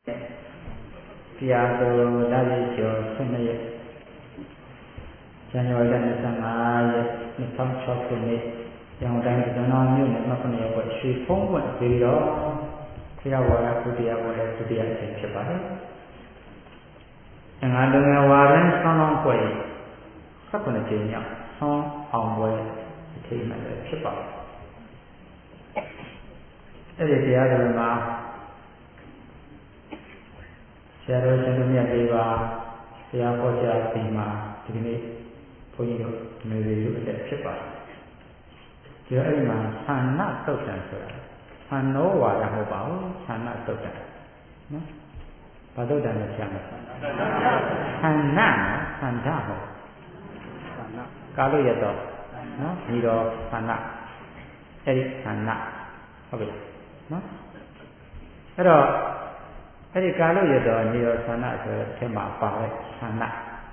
Piado Davidio Sene January 25 yang dan dikenal ni nak ni apa si phone pun dia dia wala dia siapa yang ada yang waran sanang kuai siapa nak jenis sang awal macam mana siapa jadi dia adalah Saya sebenarnya dewa, saya kerja lima, jadi punya menuju ke cepat. Jadi mana sana tahu dan surat, sana wajah bau, sana tahu dan, pada dan siapa? Sana ho. Kalau ya tu, ni do sana, sana, apa? Ada. Jadi kalau ya doa ni sana cuma apa sana.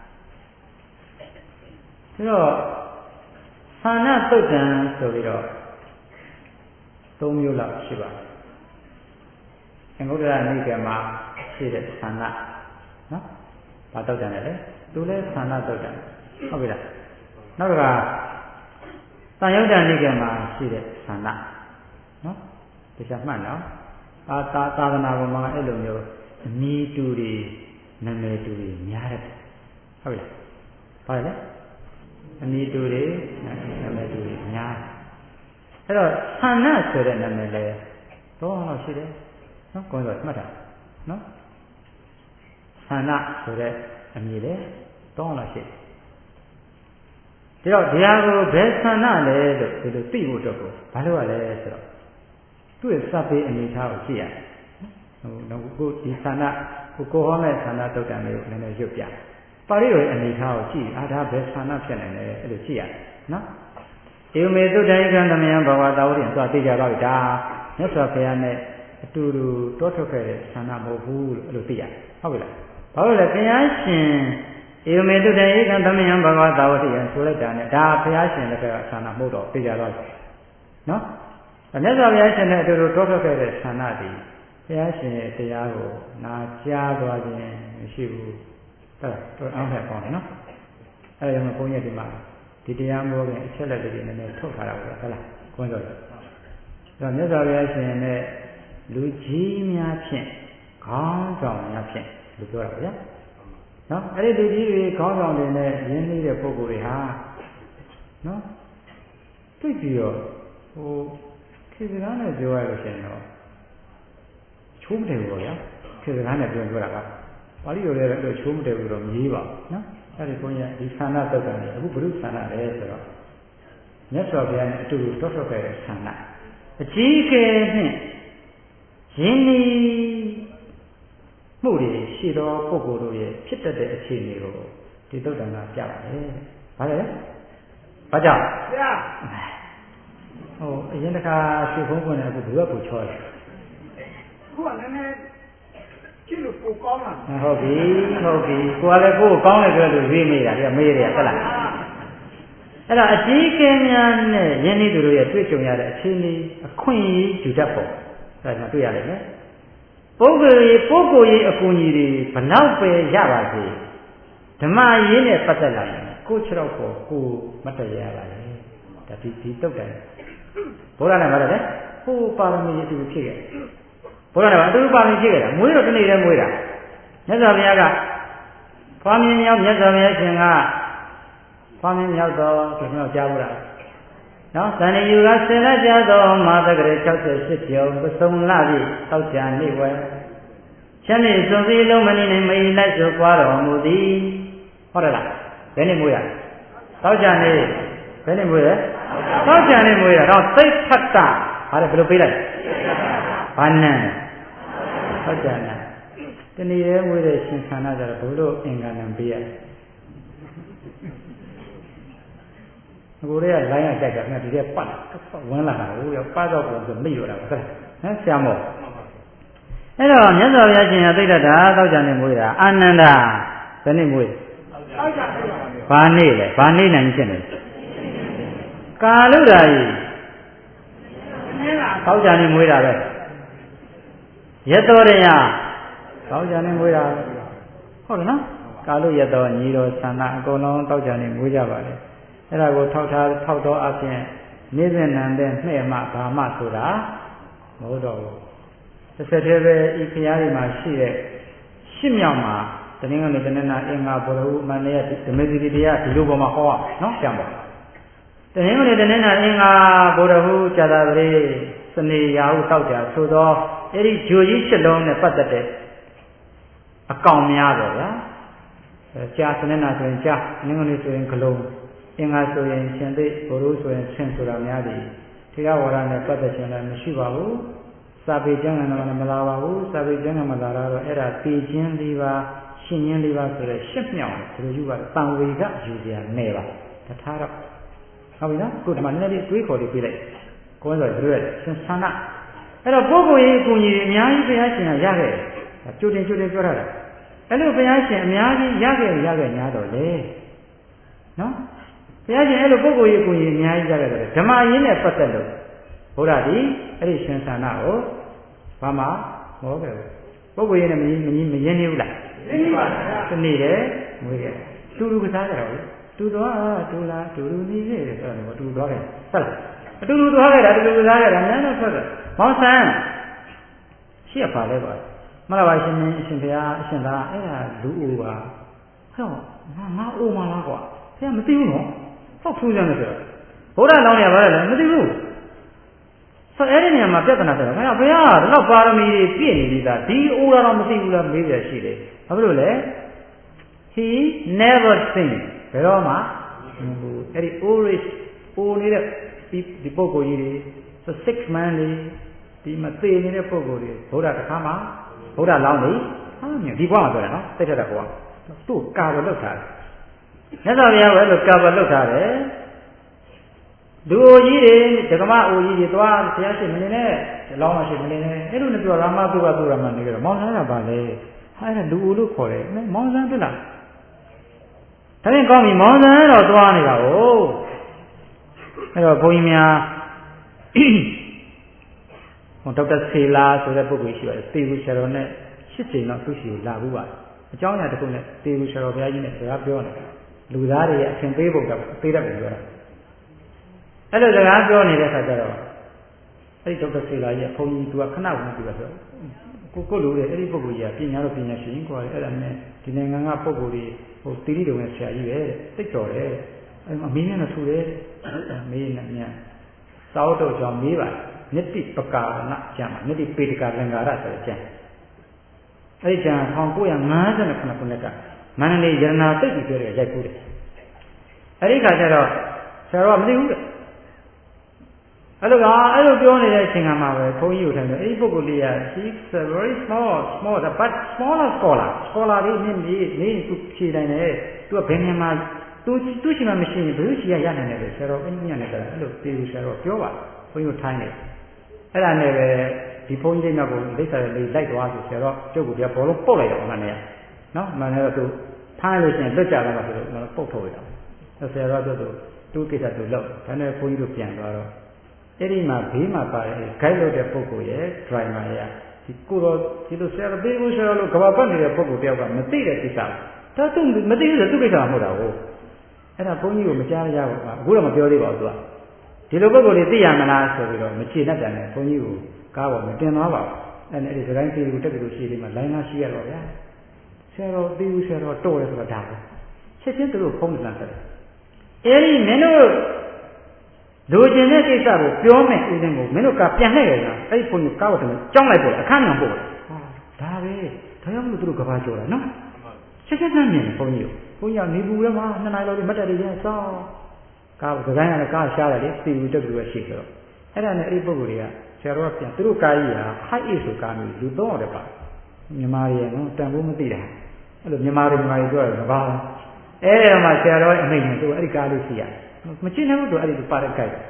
Jadi sana tu kan sebiro tumjulah siapa. Yang kedua ni kema sih sana, pada tu kan tulis sana tu kan, apa dah? Naga tanya dan ni kema sih sana, bisa mana? Tadana mga elom yo ni turi name turi nyare habis pala ni turi name turi nyare hello sana sore name le to no shide no ko so mata no sana sore ami le to no shide ဒါတော့တရားကိုဘယ်ဆန္ဒလဲလို့ဒီလိုသိဖို့အတွက်ကိုဘာလို့ရလဲဆိုတော့တွေ့စပ်ပေးအနေထားကိုကြည့်ရတယ်။ဟိုကိုဒီဆန္ဒကိုဟောမဲ့ဆန္ဒတုတ်တန်လေးကိုလည်းရွတ်ပြ။ပါဠိတော်အနေထားကိုကြည့်ဒါဘယ်ဆန္ဒဖြစ်နိုင်လဲအဲ့လိုကြည့်ရတယ်နော်။ဧမေသုတ္တယကံသမယံဘဝတာဝတိဆိုသိကြတော့ဒါမြတ်စွာဘုရားနဲ့အတူတူတောထွက်ခဲ့တဲ့ဆန္ဒမဟုတ်ဘူးလို့အဲ့လိုသိရတယ်။ဟုတ်ပြီလား။ဘာလို့လဲဘုရားရှင်ဧမေတုတ္တဧကံသမယံဘဂဝတာဝတိယံဆိုလိုက်တာနဲ့ဒါဘုရားရှင်လည်းကဆန္ဒမဟုတ်တော့သိကြတော့နော်မြတ်စွာဘုရားရှင်နဲ့အတူတူတောထွက်ခဲ့တဲ့ဆန္ဒဒီဘုရားရှင်ရဲ့တရားကိုနာကြားသွားခြင်းမရှိဘူးဟုတ်တော့အောင်ဖက်ပေါင်းနော်အဲဒါကြောင့်ဘုန်းကြီးဒီမှာဒီတရားမိုးကအချက်လက်တွေနည်းနည်းထုတ်ထားတာပေါ့ဟုတ်လားခွန်းတော့ဒါမြတ်စွာဘုရားရှင်နဲ့လူကြီးများဖြင့်ခေါင်းဆောင်များဖြင့်လို့ပြောတာဗျာနော်အဲ့ဒီလူကြီးတွေခေါင်းဆောင်တွေနဲ့ရင်းနှီးတဲ့ပုဂ္ဂိုလ်တွေဟာနော်တွေ့ပြီးတော့ဟိုခေစကားနဲ့ပြောရလို့ရှိရင်တော့ချိုးမတယ်ဘူးပေါ့ဗျာခေစကားနဲ့ပြောတာကပါဠိတော်လည်းတော့ချိုးမတယ်ဘူးတော့မရေးပါဘူးနော်အဲ့ဒီဘုန်းကြီးဒီဆန္ဒတုတ်တယ်အခုဘုရုဆန္ဒလဲဆိုတော့မြတ်စွာဘုရားနဲ့အတူတူတောထွက်ခဲ့တဲ့ဆန္ဒအကြီးအကဲနဲ့ရင်းနှီးမှုတွေရှိသောပုဂ္ဂိုလ်တို့ရဲ့ဖြစ်တတ်တဲ့အခြေအနေကိုဒီသုတ်တန်ကပြပါတယ်။ဘာလဲ။ဘာကြောင့်။ဗျာ။ဟိုအရင်တခါရွှေဖုံးပွင့်တယ်အခုဘယ်ကိုချောတယ်။ခုကလည်းနည်းကြည့်လို့ပိုကောင်းလား။ဟုတ်ပြီ။ကိုကလည်းကိုယ်ကောင်းတယ်ပြောလို့ရွေးနေတာဒီမေးတယ်ဟုတ်လား။အဲ့တော့အကြီးကဲများနဲ့ယဉ်ကျေးသူတို့ရဲ့တွေ့ကြုံရတဲ့အခြေအနေအခွင့်အရေးယူတတ်ဖို့အဲ့ဒါတွေ့ရလိမ့်မယ်။ပုဂ္ဂိုလ်ရေးအကူအညီတွေဘလောက်ပဲရပါစေဓမ္မရေးနဲ့ပတ်သက်လာရင်ကိုယ်ခြေတော့ကိုမတ်တရားရပါလေဒါဒီတုတ်တယ်ဘုရားနဲ့ပြောတယ်ဟိုပါရမီအတူဖြစ်ခဲ့ဘုရားကအတူပါရမီဖြစ်ခဲ့တာမွေးတော့တစ်နေ့တည်းမွေးတာမြတ်စွာဘုရားကဖွားမြင်ရောက်မြတ်စွာဘုရားရှင်ကဖွားမြင်ရောက်တော့ဒီမှာကြားဘူးလားနော်ဇန်နယူကဆင်လက်ကြသောမာသကရေ68ကျော်ပစုံလာပြီတောက်ချာနေဝဲချက်နေစုံစည်းလုံးမနေနဲ့မေးလိုက်ဆိုကြွားတော်မူသည်ဟုတ်တယ်လားဘယ်နဲ့မွေးရတောက်ချာနေဘယ်နဲ့မွေးရတောက်ချာနေမွေးရတော့သိဖတ်တာဟာဘယ်လိုပေးလိုက်ဘာနံတောက်ချာနံတဏီရဲမွေးတဲ့ရှင်ခန္ဓာကြတော့ဘုလို့အင်္ဂါနံပေးရကိုယ်ရဲ့လိုင်းရကြိုက်တာငါဒီထဲပတ်ဝင်လာတာဟိုရပတ်တော့ပုံဆိုမိရတာဟုတ်လားဆရာမောအဲ့တော့မြတ်စွာဘုရားရှင်ကသိတတ်တာတောက်ကြနေမွေးတာအာနန္ဒာဘယ်နေ့မွေးတောက်ကြနေပါဘာနေ့လဲဘာနေ့နိုင်ဖြစ်နေကာလုဒ္ဓါကြီးတောက်ကြနေမွေးတာပဲရသောရယတောက်ကြနေမွေးတာဟုတ်တယ်နော်ကာလို့ရတော့ညီတော်ဆန္ဒအကုန်လုံးတောက်ကြနေမွေးကြပါလေအဲ့ဒါကိုထောက်တော့အပြင်နေစဉ်နံတဲ့နှဲ့မှဘာမှဆိုတာမဟုတ်တော့ဘူးတစ်ဆက်တည်းပဲဤခရားတွေမှာရှိတဲ့ရှစ်မြောက်မှာတနင်္ဂနွေတနင်္လာအင်္ဂါဗုဒ္ဓဟူးမန္တရဓမ္မစီတရားဒီလိုပေါ်မှာဟောရနော်ပြန်ပါတနင်္ဂနွေတနင်္လာအင်္ဂါဗုဒ္ဓဟူးကြာသပတေးစနေရာဟုတောက်ကြဆိုတော့အဲ့ဒီဂျိုကြီးရှစ်လုံးနဲ့ပတ်သက်တဲ့အကောင်များတော့ဗျာကြာစနေနာဆိုရင်ကြာတနင်္ဂနွေဆိုရင်ဂလုံးအင်္ဂါဆိုရင်ရှင်သိဗုဒ္ဓဟူးဆိုရင်ဆင်ဆိုတာများတယ်ထေရဝါဒနဲ့ပတ်သက်ခြင်းလည်းမရှိပါဘူးစာပေကျမ်းဂန်တော့မလာပါဘူးစာပေကျမ်းဂန်မလာတော့အဲ့ဒါပေခြင်း၄ပါးရှင်ခြင်း၄ပါးဆိုတဲ့ရှစ်မြောက်ဒီလိုယူပါတန်ဝေကယူစရာနေပါတထားတော့ဟုတ်ပြီနော်ခုဒီမှာနည်းနည်းလေးတွေးခေါ်လေးပြလိုက်ကိုယ်ဆိုတို့ရဲ့ဆန္ဒအဲ့တော့ပုဂ္ဂိုလ်ရေးအကူအညီအများကြီးဘုရားရှင်ကရခဲ့ကြိုတင်ပြောထားတာအဲ့လိုဘုရားရှင်အများကြီးရခဲ့ညာတော့လေနော်ဘုရားရှင်အဲ့လိုပုဂ္ဂိုလ်ရေးအကူအညီအများကြီးရခဲ့တယ်ဓမ္မရင်းနဲ့ပတ်သက်လို့ဘုရားဒီအဲ့ဒီရှင်ဆန္ဒကိုဘာမှမဟုတ်ခဲ့ဘူးပုဂ္ဂိုလ်ရေးနဲ့မရင်းနေဘူးလားရင်းနေပါတနေ့တည်းမွေးခဲ့တူကစားကြတော့လေတူသွားတူလားတူနေခဲ့တယ်ဆိုတော့တူသွားခဲ့ဆက်လားအတူတူသွားခဲ့တာတူကစားခဲ့တာနန်းတော့ထွက်တယ်မောင်ဆန်းရှိရပါလေပါမလားပါရှင်ရှင်ဘုရားအရှင်သာအဲ့ဒါလူအိုပါဟဲ့ငါအိုမလားကွာဘုရားမသိဘူးနော်ဟုတ်ထူးကြတယ်ဆိုတော့ဘုရားလောင်းနေပါလေမသိဘူးဆိုအဲ့ဒီနေရာမှာပြဿနာဖြစ်တာဘုရားတော့ပါရမီပြည့်နေပြီသားဒီအိုတာတော့မသိဘူးလားမေးရရှိတယ်ဘာဖြစ်လို့လဲ he never think ဘယ်တော့မှအဲ့ဒီ always အိုနေတဲ့ဒီပုဂ္ဂိုလ်ကြီးတွေဆို six man လေးဒီမှာသေနေတဲ့ပုဂ္ဂိုလ်တွေဘုရားတစ်ခါမှဘုရားလောင်းနေဟာမြင်ဒီဘဝမှာပြောတယ်နော်သိတတ်တဲ့ဘဝသူ့ကာဘလောက်ထားတယ်မြတ်စွာဘုရားကအဲ့လိုကာဘလောက်ထားတယ်လူအိုကြီးတွေဓမ္မအိုကြီးတွေသွားဘုရားရှင်မနေနဲ့လောင်းမရှိမနေနဲ့အဲ့လိုနဲ့ပြောရာမသုဘသုရမနေကြတော့မောင်ဆန်းကပါလေဟာအဲ့ဒါလူအိုလို့ခေါ်တယ်မောင်ဆန်းတွေ့လားဒါရင်ကောင်းပြီမောင်ဆန်းတော့သွားနေတာဟုတ်အဲ့တော့ဘုန်းကြီးများဟိုဒေါက်တာဆေလာဆိုတဲ့ပုဂ္ဂိုလ်ရှိပါတယ်တေဂူဆရာတော်နဲ့8ချိန်လောက်သူ့ရှိကိုလာဘူးပါအကြောင်းအရာတစ်ခုနဲ့တေဂူဆရာတော်ဘုရားကြီးနဲ့စကားပြောနေတယ်လူသားတွေရဲ့အထင်သေးပုံတော့သေးတတ်တယ်ပြောတာအဲ့လိုစကားပြောနေတဲ့အခါကျတော့အဲ့ဒီဒေါက်တာဆေလာရဲ့ဘုန်းကြီးသူကခဏဝင်ပြီးတော့ဆိုကိုလူတွေအဲ့ဒီပုဂ္ဂိုလ်ကြီးကပညာတော့ပညာရှင်ကွာအဲ့ဒါနဲ့ဒီနိုင်ငံကပုဂ္ဂိုလ်တွေဟိုတိတိတုံနဲ့ဆရာကြီးပဲတိတ်တော်တယ်အဲ့မှာမင်းနဲ့ထူတယ်မင်းနဲ့မြန်စောက်တော့ကြောင့်မေးပါနတ္တိပကာဏကျမ်းနတ္တိပေတကာလင်္ကာရဆိုတဲ့ကျမ်းအဲ့ဒီကျမ်း1958ခုနှစ်ကမန္တလေးရတနာသိပ်ပြီးပြောတယ်ရိုက်ကူးတယ်အဲ့ဒီခါကျတော့ဆရာတော်ကမသိဘူးတဲ့အဲ့လိုပြောနေတဲ့အချိန်ကမှပဲဘုန်းကြီးကိုထိုင်တယ်အဲ့ဒီပုဂ္ဂိုလ်လေးက he's a very small but smaller scholar လေးနေသူဖြေနိုင်တယ်သူကဘယ်နေမှာသူရှိမှမရှိရင်ဘယ်လိုရှိရနိုင်တယ်လဲဆရာတော်အင်းညံ့နေတာအဲ့လိုပြေဆရာတော်ပြောပါဘုန်းကြီးကိုထိုင်တယ်အဲ့ဒါနဲ့ပဲဒီဘုန်းကြီးတွေကလိပ်စာလေးလိုက်သွားဆိုဆရာတော်ကျုပ်ကပြဘောလုံးပုတ်လိုက်တော့မှလည်းနော်မှန်တယ်တော့သူထားလို့ရှိရင်လွတ်ကြတော့မှဆိုတော့ပုတ်ထုတ်လိုက်တော့ဆရာတော်ပြောသူကိစ္စသူလောက်ဒါနဲ့ဘုန်းကြီးတို့ပြန်သွားတော့အဲ့ဒီမှာဘေးမှာပါတယ် guide လုပ်တဲ့ပုဂ္ဂိုလ်ရဲ့ driver ရဲ့ဒီကိုတော့ဒီလိုဆရာတော်ဘေးကိုဆရာတော်လို့ကဘာပတ်နေတဲ့ပုဂ္ဂိုလ်တယောက်ကမသိတဲ့ကိစ္စဒါသူမသိဘူးဆိုသူကိစ္စမဟုတ်တာဟုတ်အဲ့ဒါဘုန်းကြီးကိုမကြားရဘူးအခုတော့မပြောသေးပါဘူးသူကဒီလိုပုဂ္ဂိုလ်တွေသိရမလားဆိုပြီးတော့မချေတတ်တယ်နဲ့ဘုန်းကြီးကိုကားပေါ်မတင်သွားပါဘူးအဲ့ဒီစကိုင်းသေးကိုတက်ပြီးလို့ရှိသေးမှလိုင်းသားရှိရတော့ဗျာဆရာတော်သိဘူးဆရာတော်တော့တယ်ဆိုတော့ဒါပဲချက်ချင်းသူတို့ဖုံးတယ်ဆက်တယ်အဲ့ဒီမင်းတို့လူကျင်တဲ့ကိစ္စကိုပြောမယ်ဦးဇင်းကိုမင်းတို့ကပြန်လှည့်ရတာအဲ့ဒီဘုန်းကြီးကားပေါ်တယ်ကြောင်းလိုက်ပို့အခန်းညောင်ပို့ဒါပဲဒါကြောင့်မလို့သူတို့ကဘာကြော်တာနော်ချက်ချင်းမြင်တယ်ဘုန်းကြီးကိုဘုန်းကြီးကနေပူထဲမှာ2နာရီလောက်ဒီမတ်တက်တွေကျစောင်းကားစကိုင်းကလည်းကားရှားတယ်လေစီဘူးတက်ပြီးပဲရှိကြတော့အဲ့ဒါနဲ့အဲ့ဒီပုဂ္ဂိုလ်တွေကဆရာတော်ကပြန်သူတို့ကားကြီးဟာ high ace ဆိုကားမျိုးလူ3ယောက်တည်းပါမြန်မာတွေနော်တန်ဖိုးမသိတာအဲ့လိုမြန်မာတွေပြောတယ်မပါဘူးအဲ့ဒီမှာဆရာတော်အမိန့်နဲ့သူအဲ့ဒီကားလေးစီရမချစ်နိုင်ဘူးသူအဲ့ဒီပါတဲ့ကြိုက်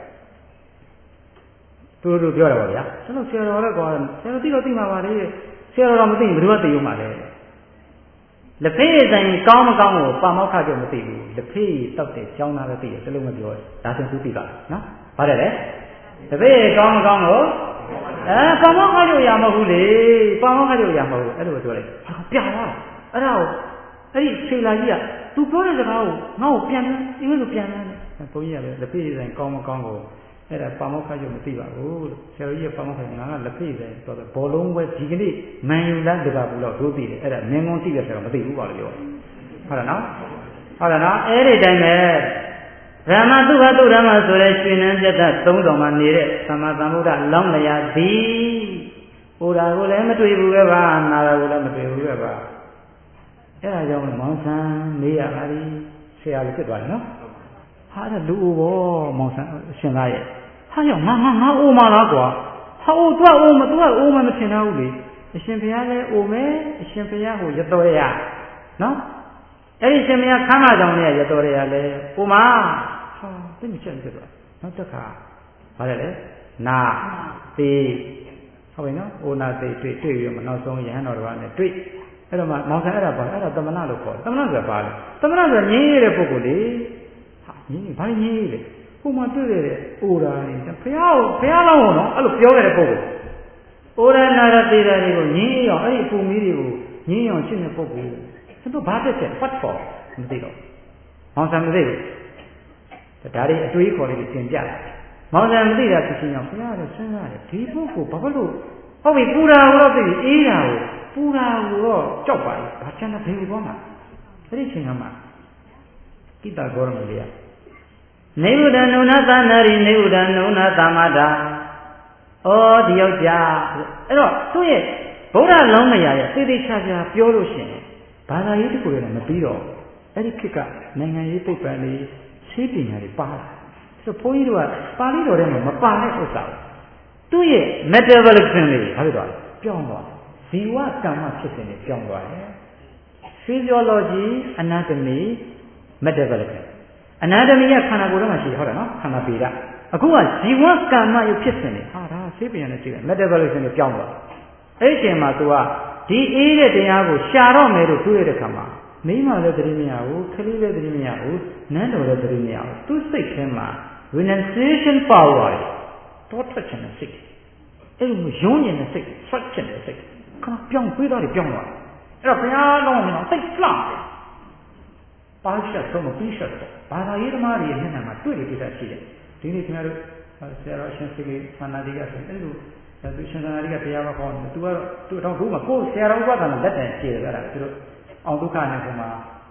သူတို့ပြောတာပါဗျာကျွန်တော်ဆရာတော်လည်းကွာဆရာတော်သိတော့သိမှာပါလေဆရာတော်တော့မသိဘူးဘယ်သူကသိဦးမှာလဲလက်ဖေးဆိုင်ကောင်းမကောင်းကိုပါမောက်ခကြမသိဘူးလက်ဖေးတောက်တဲ့ကျောင်းသားပဲသိတယ်တလုံးမပြောဒါဆိုသူသိပါနော်ဘာတဲ့လဲလက်ဖေးကောင်းမကောင်းကိုပါမောက္ခလို့ရမဟုတ်လေပါမောက္ခလို့ရမဟုတ်အဲ့လိုပြောလိုက်ဟာပြာသွားအဲ့ဒါကိုအဲ့ဒီခြေလာကြီးကသူပြောတဲ့စကားကိုငါ့ကိုပြန်တယ်အင်္ဂလိပ်လိုပြန်တယ်ဘုန်းကြီးကလည်းလက်ပြည့်ဆိုင်ကောင်းမကောင်းကိုအဲ့ဒါပါမောက္ခလို့မသိပါဘူးလို့ဆရာတော်ကြီးကပါမောက္ခငါကလက်ပြည့်ဆိုင်ဆိုတော့ဘောလုံးပဲဒီကနေ့မန်ယူလန်တပါဘူးလို့တို့သိတယ်အဲ့ဒါမင်းကုန်းသိတယ်ဆိုတော့မသိဘူးပါလို့ပြောဟုတ်လားနော်ဟုတ်လားနော်အဲ့ဒီတိုင်းပဲဓမ္မသုဘသုဓမ္မဆိုတဲ့ရှင်နန်းပြတ်သက်သုံးတော်မှာနေတဲ့သမ္မာသမ္ဗုဒ္ဓလောင်းလျာသည်ဟိုတာကိုလည်းမတွေ့ဘူးပဲပါနာတာကိုလည်းမတွေ့ဘူးပဲပါအဲ့ဒါကြောင့်မောင်ဆန်းမေးရပါလိဆရာကြီးဖြစ်သွားတယ်နော်ဟာအဲ့လူအိုဘောမောင်ဆန်းရှင်သားရဲ့ဟာရောက်ငါအိုမလားကွာဟာအိုသူကအိုမသူကအိုမမထင်တော့ဘူးလေအရှင်ဘုရားလည်းအိုမဲအရှင်ဘုရားကိုရတော်ရနော်အဲ့ဒီရှင်မယားခမ်းမကြောင်နဲ့ရတော်ရလဲအိုမဟာသိမချက်ဖြစ်သွားနောက်တစ်ခါဘာလဲလဲနာသေးဟုတ်ပြီနော်အိုနာသေးတွေ့ရမနောက်ဆုံးရဟန်းတော်တော်နဲ့တွေ့အဲ့တော့မှမောင်ဆန်းအဲ့ဒါပါအဲ့ဒါသမဏလို့ခေါ်တယ်သမဏဆိုတာဘာလဲသမဏဆိုတာငြင်းရတဲ့ပုဂ္ဂိုလ်လေဟာငြင်းဘာငြင်းရလဲဟိုမှာတွေ့ရတဲ့အိုရာနေဘုရားလောင်းနော်အဲ့လိုပြောရတဲ့ပုဂ္ဂိုလ်အိုရာနာရသေးတာတွေကိုငြင်းရအောင်အဲ့ဒီပုံမီးတွေကိုငြင်းအောင်ရှင်းတဲ့ပုဂ္ဂိုလ်သူဘာတက်တယ် what for မသိတော့မောင်ဆန်းမသိဘူးဒါတွေအတွေးခေါ်လေးတွေသင်ပြတယ်မောင်ဆန်းမသိတာဖြစ်ချင်းကြောင့်ဘုရားကစဉ်းစားတယ်ဒီပုဂ္ဂိုလ်ဘာလို့ဟုတ်ပြီပူတာကိုတော့သိပြီအေးတာကိုပူတာကိုတော့ကြောက်ပါလေဘာချမ်းသာဘယ်လိုသွားမှာအဲ့ဒီချိန်ကမှကိတ္တဂေါရမလေးကနေဝဒနုနာသနာရိနေဝဒနုနာသမတာဩဒီယောက်ျားအဲ့တော့သူ့ရဲ့ဗုဒ္ဓလုံးမရရဲ့သေသေးချာချာပြောလို့ရှိရင်ဘာသာရေးတခုလည်းမပြီးတော့အဲ့ဒီခေတ်ကနိုင်ငံရေးပုပ္ပံလေးရှင်းပညာတွေပါလာဆိုဘုန်းကြီးတို့ကပါဠိတော်ထဲမှာမပါတဲ့ဥစ္စာသူ့ရဲ့ metabolism လေးဘာဖြစ်သွားလဲပြောင်းသွားဇီဝကမ္မဖြစ်စဉ်တွေပြောင်းသွားတယ် physiology anatomy metabolism anatomy ကခန္ဓာကိုယ်ထဲမှာရှိဟုတ်တယ်နော်ခန္ဓာပေဒအခုကဇီဝကမ္မရုပ်ဖြစ်စဉ်တွေဟာဒါရှင်းပညာနဲ့ရှိတယ် metabolism တွေပြောင်းသွားအဲ့ဒီအချိန်မှာသူကဒီအေးတဲ့တရားကိုရှာတော့မယ်လို့တွေးရတဲ့ခါမှာမိမလည်းသတိမရဘူးခလေးလည်းသတိမရဘူးနန်းတော်လည်းသတိမရဘူးသူစိတ်ထဲမှာ renunciation power တော့ထွက်ချင်တဲ့စိတ်အဲ့လိုမျိုးယုံရင်တဲ့စိတ်ထွက်ချင်တဲ့စိတ်ခဏပြောင်းတွေးတော့ပြောင်းသွားအဲ့တော့ဘုရားလုံးကတော့စိတ်လှတယ်ပါရှတ်ဆုံးမပြီးရှတ်တော့ဘာသာရေးသမားတွေရဲ့မျက်နှာမှာတွေ့တယ်ပြတာရှိတယ်ဒီနေ့ခင်ဗျားတို့ဆရာတော်ရှင်စိတ်ဆန္ဒတိကဆိုအဲ့လိုသူရှင်သာရိကတရားမခေါ်ဘူးသူကတော့သူတော့ဘုမကိုဆရာတော်ဥပဒနာလက်တန်ရှိတယ်အဲ့ဒါသူတို့အောင်ဒုက္ခနဲ့ပုံမှာ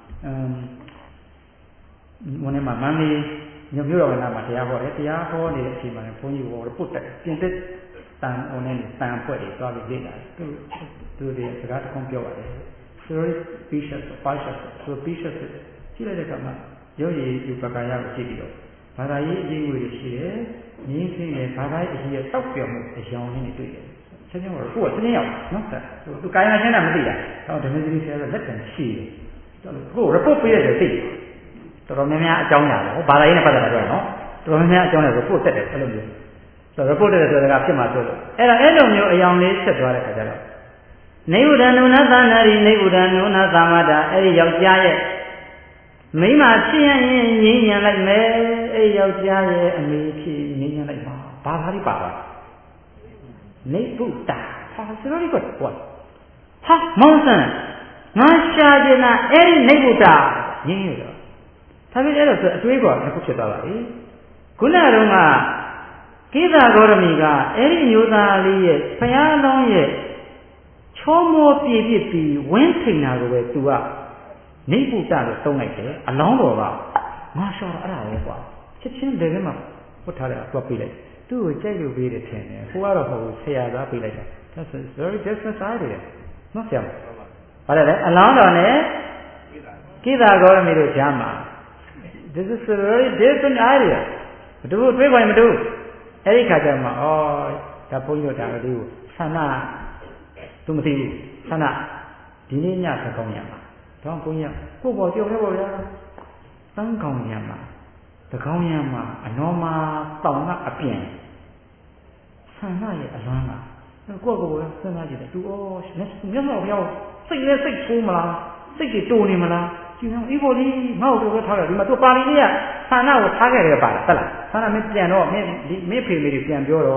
ဝန်ထဲမှာမန္တလေးညမျိုးတော်ကနာမှာတရားဟောတယ်တရားဟောနေတဲ့အချိန်မှာဘုန်းကြီးဟောပုတ်တက်ပြင်သက်တန်အောင်နဲ့တန်ဖွဲ့တွေသွားပြီးလေ့လာတယ်သူတွေစကားတစ်ခုပြောပါတယ်ဆိုတော့ bishop ပါရှတ်ဆို bishop ကြည့်လိုက်တဲ့အခါမှာရုပ်ရည်ယူပကာယကိုကြည့်ပြီးတော့ဘာသာရေးအကြီးအကျယ်ရှိတယ်ငင်းသိတယ်ဘာသာရေးအကြီးအကျယ်တောက်ပြော်မှုအယောင်လေးတွေတွေ့တယ်ဆက်ကြောင်းတော့ကိုယ်ကတင်းရောက်နော်သူကာယနာရှင်းတာမသိတာတော့ဓမ္မစရိဆရာကလက်တန်ရှိတယ်ကိုယ် report ပေးရတယ်သိတော်တော်များများအကြောင်းရတယ်ဟောဘာသာရေးနဲ့ပတ်သက်တာပြောနော်တော်တော်များများအကြောင်းတယ် report တက်တယ်အဲ့လိုမျိုးဆို report တက်တယ်ဆိုတာကဖြစ်မှာဆိုလို့အဲ့လိုမျိုးအယောင်လေးဆက်သွားတဲ့ခါကျတော့နေဝဒနုနာသနာရိနေဝဒနုနာသမတာအဲ့ဒီယောက်ျားရဲ့မိမဖြစ်ရင်ငြင်းညံလိုက်မယ်အဲ့ယောက်ျားရဲ့အမေဖြစ်ငြင်းညံလိုက်ပါဘာသာလေးပါပါနေဗုဒ္ဓဟာစရိုးလေးကကွာဟာမောင်ဆန်းငါရှာကျင်တာအဲ့ဒီနေဗုဒ္ဓငြင်းရတော့ဒါပေမဲ့အဲ့တော့အတွေးပေါ်တစ်ခုဖြစ်သွားပါပြီခုနကတော့ကကိသဂေါရမီကအဲ့ဒီမျိုးသားလေးရဲ့ဘုရားလုံးရဲ့ချောမောပြည့်ပြည့်ပြီးဝင်းထိန်တာကိုပဲသူကနေဗုဒ္ဓလို့သုံးလိုက်တယ်အလောင်းတော်ကငါရှာတာအဲ့ဒါပဲကွာချက်ချင်းဘယ်ထဲမှာဖွတ်ထားတယ်သွားပြလိုက်သူ့ကိုကြိုက်လို့ပေးတယ်ထင်တယ်ကိုကတော့မဟုတ်ဘူးဆရာသားပေးလိုက်တာ that's very different side တယ်နော်ဆရာဘာလဲအလောင်းတော်နဲ့ကိသဂေါရမီတို့ကြားမှာ this is a very different idea မတူတွေးပါမတူအဲ့ဒီခါကျမှဩဒါဘုန်းကြီးတို့ဒါကလေးကိုဆန္ဒသူမသိဘူးဆန္ဒဒီနေ့ညသကောင်းရမှာတော့ဘုန်းကြီးကိုပေါ်ကြောက်ရပါဗျာသံကောင်းရမှာသကောင်းရမှာအနောမှာတောင်ကအပြင်ဆန္ဒရဲ့အလွမ်းကကိုယ့်ကိုယ်စဉ်းစားကြည့်တယ်သူဩမျက်မှောက်ပြောင်းစိတ်နဲ့စိတ်ထိုးမလားစိတ်ကြီးတိုးနေမလားကျင်းအေးပေါ်လေးငါ့ကိုတော့ထားတယ်ဒီမှာသူပါဠိလေးကဆန္ဒကိုထားခဲ့တယ်ပါလားဟုတ်လားဆန္ဒမင်းပြန်တော့မင်းဖေမေတွေပြန်ပြောတော့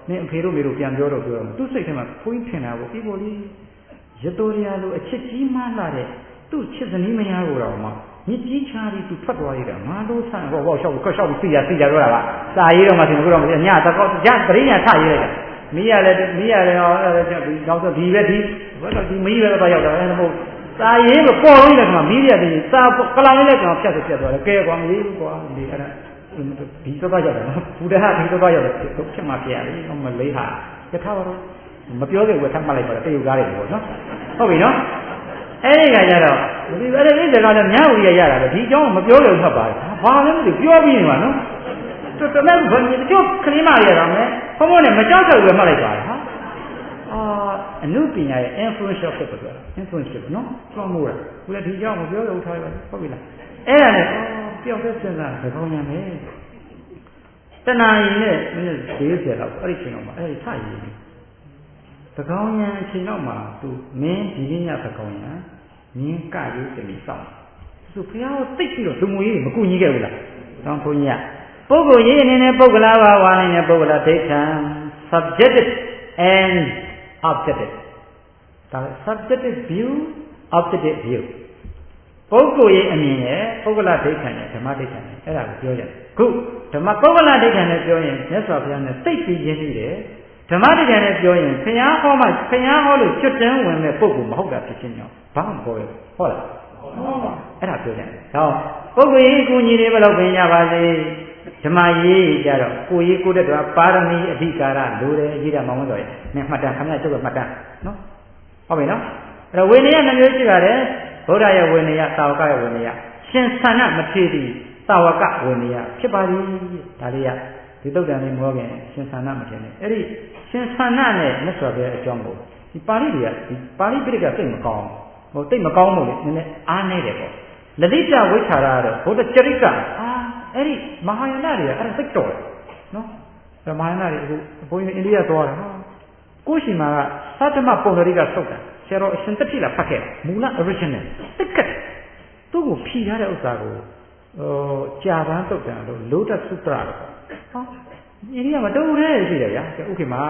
နင်းအဖေတို့မေတို့ပြန်ပြောတော့ပြောသူ့စိတ်ထဲမှာဘုန်းကြီးထင်တာပေါ့ဒီပေါ်လေးရတော်ရလိုအချစ်ကြီးမှလာတဲ့သူ့ချစ်စနီးမယားကိုတော့မှမြစ်ကြီးချာပြီးသူထွက်သွားရတာငါတို့ဆန့်ဘောလျှောက်ပြီးစီရပြောတာပါစာရေးတော့မှဆိုတော့ညတော့ညပရိညာထရေးလိုက်တာမီးရလဲနောက်တော့ဒီပဲဒီဘာလို့ဒီမီးပဲတော့ရောက်တာလဲမဟုတ်စာရေးမပေါ်လို့လည်းခါမီးရတယ်စာကလောင်လေးလည်းကောင်ဖြတ်သွားတယ်ကဲကွာမရေးဘူးကွာဒီအဲ့ဒါဒီတော့ရောက်တယ်နော်ဘုရားဒီတော့ရောက်တယ်ဖြစ်မှဖြစ်ရတယ်မလေးဟာတခါတော့မပြောသေးဘူးထပ်မှတ်လိုက်ပါတော့တရုတ်ကားတွေပေါ့နော်ဟုတ်ပြီနော်အဲ့ဒီကကြတော့ဒီအဲ့ဒီစကားလည်းမြတ်ဝီရရတာပဲဒီအကြောင်းမပြောလို့မှတ်ပါတယ်ဘာလဲမသိပြောပြီးနေမှာနော်တော်တော်ဘယ်နည်းကျုပ်ခလေးမရတာမယ်ဘုံဘုံနဲ့မကြောက်တော့ဘူးမှတ်လိုက်ပါဟာအနုပညာရဲ့ influence ဖြစ်တယ် influence နော်တွန်းမိုးတာဘုရားဒီအကြောင်းမပြောလို့ထားရပါဘူးဟုတ်ပြီလားအဲ့ဒါနဲ့ပျောက်တဲ့စဉ်းစားသဘောညာမယ်တဏှာရည်နဲ့မင်း40လောက်အဲ့ဒီချိန်တော့မှအဲ့ဒီထရည်သကောင်းညာအချိန်တော့မှသူမင်းဒီနေ့ညသကောင်းညာမင်းကရေးတည်းစောင့်သူဘုရားကိုသိပြီးတော့လူငွေကြီးမကူညီခဲ့ဘူးလားတောင်းဘုန်းကြီးကပုဂ္ဂိုလ်ရေးအနေနဲ့ပုဂ္ဂလာဘာဝါနေနဲ့ပုဂ္ဂလာဒိဋ္ဌံ subjective and objective ဒါ subjective view objective view ပုဂ္ဂိုလ်ရေးအမြင်နဲ့ပုဂ္ဂလာဒိဋ္ဌံနဲ့ဓမ္မဒိဋ္ဌံနဲ့အဲ့ဒါကိုပြောရတယ်ခုဓမ္မပုဂ္ဂလာဒိဋ္ဌံနဲ့ပြောရင်မြတ်စွာဘုရားနဲ့သိပြီးရင်းနေတယ်ဓမ္မဒိဋ္ဌံနဲ့ပြောရင်ဘုရားဟောမှဘုရားဟောလို့ကျွတ်တန်းဝင်တဲ့ပုဂ္ဂိုလ်မဟုတ်တာဖြစ်ချင်းကြောင့်ဘာမှမပြောဘူးဟုတ်လားအဲ့ဒါပြောကြတယ်ဟောပုဂ္ဂိုလ်ရေးအကူအညီတွေဘယ်လောက်ပင်ရပါစေဓမ္မရေးကြတော့ကိုရေးကိုတက်တော့ပါရမီအဓိကာရလိုတယ်အကြီးတာမောင်မတော်ရဲ့နင်မှတ်တမ်းခမရကျုပ်ကမှတ်တမ်းနော်ဟုတ်ပြီနော်အဲ့တော့ဝိနည်းနှမျိုးရှိပါတယ်ဗုဒ္ဓရဲ့ဝိနည်းသာဝကရဲ့ဝိနည်းရှင်ဆန္ဒမထေသည်သာဝကဝိနည်းဖြစ်ပါသည်ဒါလေးကဒီတုတ်တန်လေးမောခင်ရှင်ဆန္ဒမထေနဲ့အဲ့ဒီရှင်ဆန္ဒနဲ့မြတ်စွာဘုရားအကြောင်းကိုဒီပါဠိတွေကဒီပါဠိပိဋကသိမကောင်းဟိုသိမကောင်းလို့လေနည်းနည်းအားနေတယ်ပေါ့လတိတဝိထာရတော့ဘုဒ္ဓကျရိတအဲ့ဒီမဟာယာနတွေကအဲ့ဒါသိတော်တယ်နော်အဲ့မဟာယာနတွေအခုဘုန်းကြီးအိန္ဒိယသွားတာဟာကိုရှိမာကသတ္တမပုံရိကဆုတ်တာဆရာတော်အရှင်တတိလာဖတ်ခဲ့မူလ original တက်ကတ်သူ့ကိုဖြီထားတဲ့ဥစ္စာကိုကြာပန်းတုတ်တန်လို့လောတသုတရတော့ဟောအိန္ဒိယမှာတုတ်ရဲရှိတယ်ဗျာဥက္ကေမှာ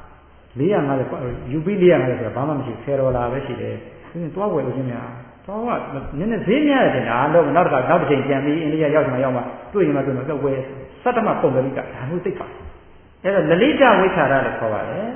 450 UP 450ဆိုတာဘာမှမရှိဆယ်တော်လာပဲရှိတယ်သူကသွားဝယ်လို့ချင်းများတော့နည်းနည်းဈေးများတယ်တင်အားလုံးနောက်တစ်ချိန်ပြန်ပြီးအိန္ဒိယရောက်မှတွေ့ရင်မှတော့ဝယ်သတ္တမပုံရိကဒါမျိုးသိပါအဲ့တော့လလိတဝိထာရလို့ခေါ်ပါတယ်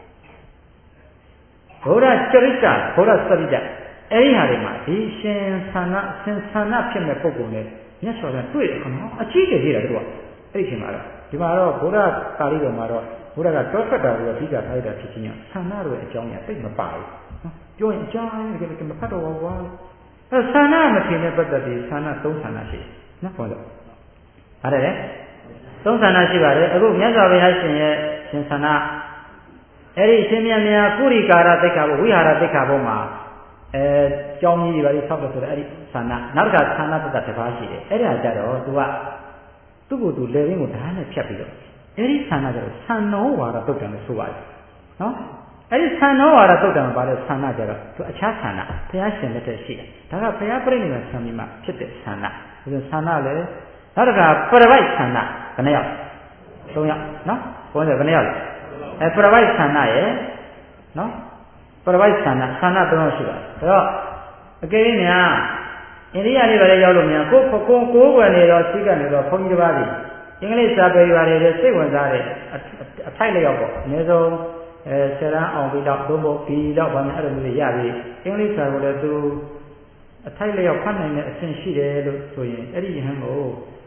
ဘုရားကျရိတဘုရားစရိတအဲ့ဒီဟာတွေမှာဒီရှင်ဆန္ဒဖြစ်မဲ့ပုံပုံနဲ့မြတ်စွာဘုရားတွေ့တယ်ခမောအကြီးကြီးတာတို့ကအဲ့ဒီချိန်မှာတော့ဒီမှာတော့ဘုရားပါဠိတော်မှာတော့ဘုရားကတောထွက်တာကိုအဓိကထားရတာဖြစ်ချင်းဆန္ဒတို့ရဲ့အကြောင်းအရာသိမပါဘူးပြောရင်အကြောင်းတကယ်မဖတ်တော့ဘူးကွာအဲ့ဆန္ဒမထင်တဲ့ပတ်သက်ပြီးဆန္ဒ3ဆန္ဒရှိနော်ဟုတ်လို့ဟုတ်တယ်3ဆန္ဒရှိပါတယ်အခုမြတ်စွာဘုရားရှင်ရဲ့ရှင်ဆန္ဒအဲ့ဒီရှင်မြတ်များကုရိကာရသိက္ခာဘုဝိဟာရသိက္ခာဘုမှာကြောင်းကြီးတွေပါလိဆောက်တယ်ဆိုတော့အဲ့ဒီဆန္ဒနောက်တစ်ခါဆန္ဒတစ်ပါးရှိတယ်အဲ့ဒါကြတော့သူကသူ့ကိုယ်သူလေရင်းကိုဓာတ်နဲ့ဖြတ်ပြီးတော့အဲ့ဒီဆန္ဒကြတော့ဆန္နောဝါဒတုတ်တယ်လို့ဆိုပါတယ်နော်အဲ့ဒီဆန္နောဝါဒတုတ်တယ်မှာပါတဲ့ဆန္ဒကြတော့သူအခြားဆန္ဒဘုရားရှင်လက်ထက်ရှိတယ်ဒါကဘုရားပြိဋိနိဗ္ဗာန်ဆံပြီးမှဖြစ်တဲ့ဆန္ဒဒီဆန္ဒလည်းနောက်တစ်ခါပရပိုက်ဆန္ဒဘယ်နှယောက်3ယောက်နော်ဘုန်းကြီးဘယ်နှယောက်လဲပရပိုက်ဆန္ဒရဲ့နော်ပရပိုက်ဆန္ဒ3ယောက်ရှိပါတယ်ဒါတော့အကယ်၍များအိန္ဒိယလေးပါလေရောက်လို့များကိုွယ်နေတော့စိတ်ကနေတော့ဘုန်းကြီးတစ်ပါးကြီးအင်္ဂလိပ်စာပေပါတယ်စိတ်ဝင်စားတဲ့အထိုက်လျောက်ပေါ့အနည်းဆုံးဆယ်တန်းအောင်ပြီးတော့သို့မဟုတ်ဒီတော့ဘာမှအဲ့လိုမျိုးရပြီအင်္ဂလိပ်စာကိုလည်းသူအထိုက်လျောက်ဖတ်နိုင်တဲ့အဆင့်ရှိတယ်လို့ဆိုရင်အဲ့ဒီယဟန်ကို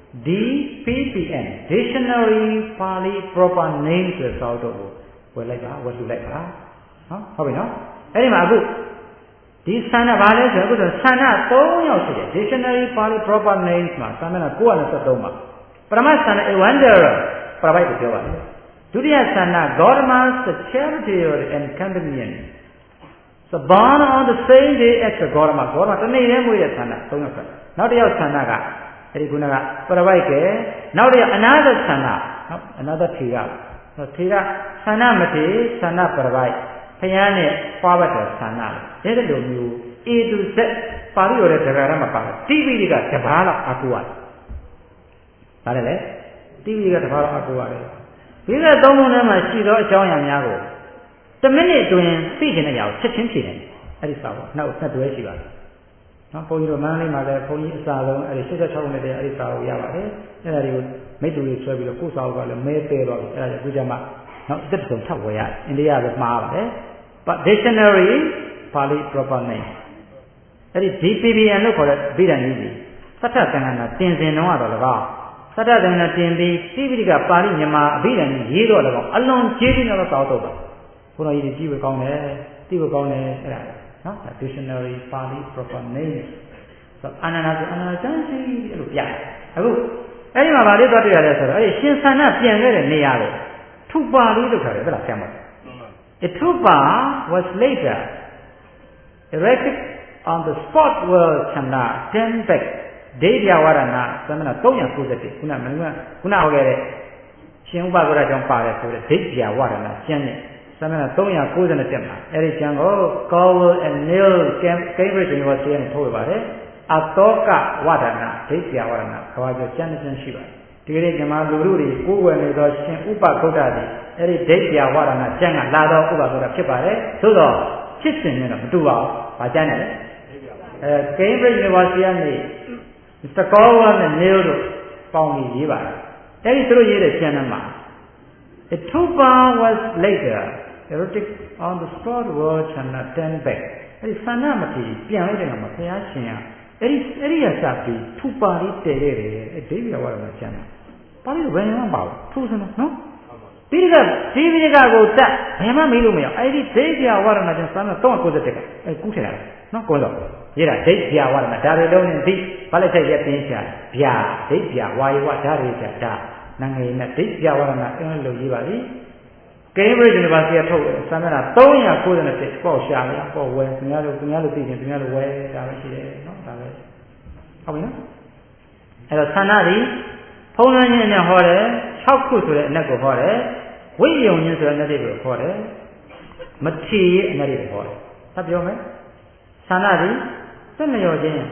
DPPN Dictionary Pali Proper Name ဆိုတဲ့စာအုပ်ကိုဝယ်လိုက်ပါဝယ်စုလိုက်ပါနော်ဟုတ်ပြီနော်အဲ့ဒီမှာအခုဒီဆန္ဒဘာလဲဆိုတော့ဆန္ဒ3ယောက်ရှိတယ် Dictionary Pali Proper Names မှာစာမျက်နှာ923မှာပရမဆန္ဒ a wanderer ပရပိုက်ကိုပြောပါတယ်ဒုတိယဆန္ဒ Gaudamas the charioteer and companion so born on the same day as the Gautama တနေ့တည်းမွေးတဲ့ဆန္ဒ3ယောက်နောက်တစ်ယောက်ဆန္ဒကအဲ့ဒီခုနကပရပိုက်ကနောက်တစ်ယောက် another ဆန္ဒနော် another ထေရဆန္ဒမထေဆန္ဒပရပိုက်ဖျားနဲ့ပွားပတ်တဲ့ဆန္ဒလေတဲ့လိုမျိုး A to Z ပါဠိတော်တဲ့ဒဂရမပါဘူး TV တွေကတပါးလောက်အကူရတယ်ဗါတယ်လေ TV ကတပါးလောက်အကူရတယ်ဒီကသုံးခုထဲမှာရှိသောအကြောင်းအရာများကို10မိနစ်အတွင်းသိချင်တဲ့အရာကိုချက်ချင်းဖြေတယ်အဲ့ဒီစာပေါ့နောက်ဆက်တွဲရှိပါတယ်နော်ဘုန်းကြီးတို့မန္တလေးမှာလည်းဘုန်းကြီးအစာလုံးအဲ့ဒီ86နှစ်တည်းအဲ့ဒီစာကိုရပါတယ်အဲ့ဒါတွေကိုမိတ္တူတွေဆွဲပြီးတော့ကိုယ်စာအုပ်ကလည်းမဲသေးတော့အဲ့ဒါကိုအခုကျမှနောက်တစ်စုံထပ်ဝယ်ရတယ်အိန္ဒိယပဲမှားပါတယ် but dictionary Pali proper name အဲ့ဒီ DPBN လို့ခေါ်တဲ့ဗိဓာန်ကြီးကြီးသတ္တသင်္ကန်းကတင်စင်တော့တော့၎င်းသတ္တသင်္ကန်းတင်ပြီးတိပိဋကပါဠိမြန်မာအဗိဓာန်ကြီးရေးတော့၎င်းအလွန်ကျေးဇူးများသောစာအုပ်တော့ပါဘုရားကြီးကြည့်ဝေကောင်းတယ်သိဝေကောင်းတယ်အဲ့ဒါနော် dictionary Pali proper name ဆိုအနန္တဆိုအနန္တကျမ်းစီအဲ့လိုပြတယ်အခုအဲ့ဒီမှာဗာလေးသွားတွေ့ရတယ်ဆိုတော့အဲ့ဒီရှင်သန္နပြန်ခဲ့တဲ့နေရာလေထုပါလေးလောက်ထားတယ်ဘယ်လားဆရာမItupa was later erected on the spot where Channa Tenbek Devyavarana သမဏ391ခုနဟောခဲ့တဲ့ရှင်ဥပဂရကြောင့်ပါတယ်ဆိုတဲ့ Devyavarana ကျမ်းနဲ့သမဏ391မှာအဲ့ဒီကျမ်းကို Cowell and Neil Cambridge University နဲ့ထုတ်ရပါတယ်အတောကဝဒနာ Devyavarana ကဘာကြောင့်ကျမ်းနဲ့ရှိပါတယ်ဒီကနေ့ကျွန်မလူလူတွေကိုယ်ဝယ်နေသောရှင်ဥပဂုတ်တသည်အဲ့ဒီဒိဋ္ဌိယဝါဒနာကျမ်းကလာတော့ဥပဂုတ်တဖြစ်ပါတယ်သို့တော့ဖြစ်စဉ်နဲ့တော့မတူပါဘူး။ဘာကျမ်းလဲ။ Cambridge University ကနေ Mr. Cowell နဲ့ Neil တို့ပေါင်းပြီးရေးပါတယ်။အဲ့ဒီသူတို့ရေးတဲ့ကျမ်းထဲမှာ Itupa was later erected on the spot where Channa Tenbek အဲ့ဒီသန္နမတိပြန်လိုက်တဲ့အခါမှာဘုရားရှင်ကအဲ့ဒီရစပြီးထူပါလေးတည်ခဲ့တယ်အဲ့ဒိဋ္ဌိယဝါဒနာကျမ်းမှာပါဠိလိုဘယ်မှမပါဘူးထူးစမ်းနော်ပြီးတော့ဒီပိဋကကိုတတ်ဘယ်မှမေးလို့မရအဲ့ဒီဒိဋ္ဌိယဝါဒနာကျမ်းစာနဲ့391ကအဲ့ကူးထည့်ရတယ်နော်ကိုယ်တော့ရေးတာဒိဋ္ဌိယဝါဒနာဒါတွေလုံးနဲ့ဒီဘာလဲချက်ရက်တင်းချာဗျာဒိဋ္ဌိယဝါယဝဓာတွေချာဒါနငယ်နဲ့ဒိဋ္ဌိယဝါဒနာအင်းလို့ရေးပါလိCambridge University ထုတ်စာမျက်နှာ391ပေါ့ရှာရပေါ့ဝယ်သူများတို့သိရင်သူများတို့ဝယ်ဒါပဲရှိတယ်နော်ဒါပဲဟုတ်ပြီနော်အဲ့တော့သန္နာဒီဖုံးလွှမ်းခြင်းနဲ့ဟောတယ်6ခုဆိုတဲ့အနက်ကိုဟောတယ်ဝိယုံခြင်းဆိုတဲ့အနက်တွေကိုဟောတယ်မထီရဲ့အနက်တွေကိုဟောတယ်သတ်ပြောမယ်သန္နာဒီသက်လျော်ခြင်း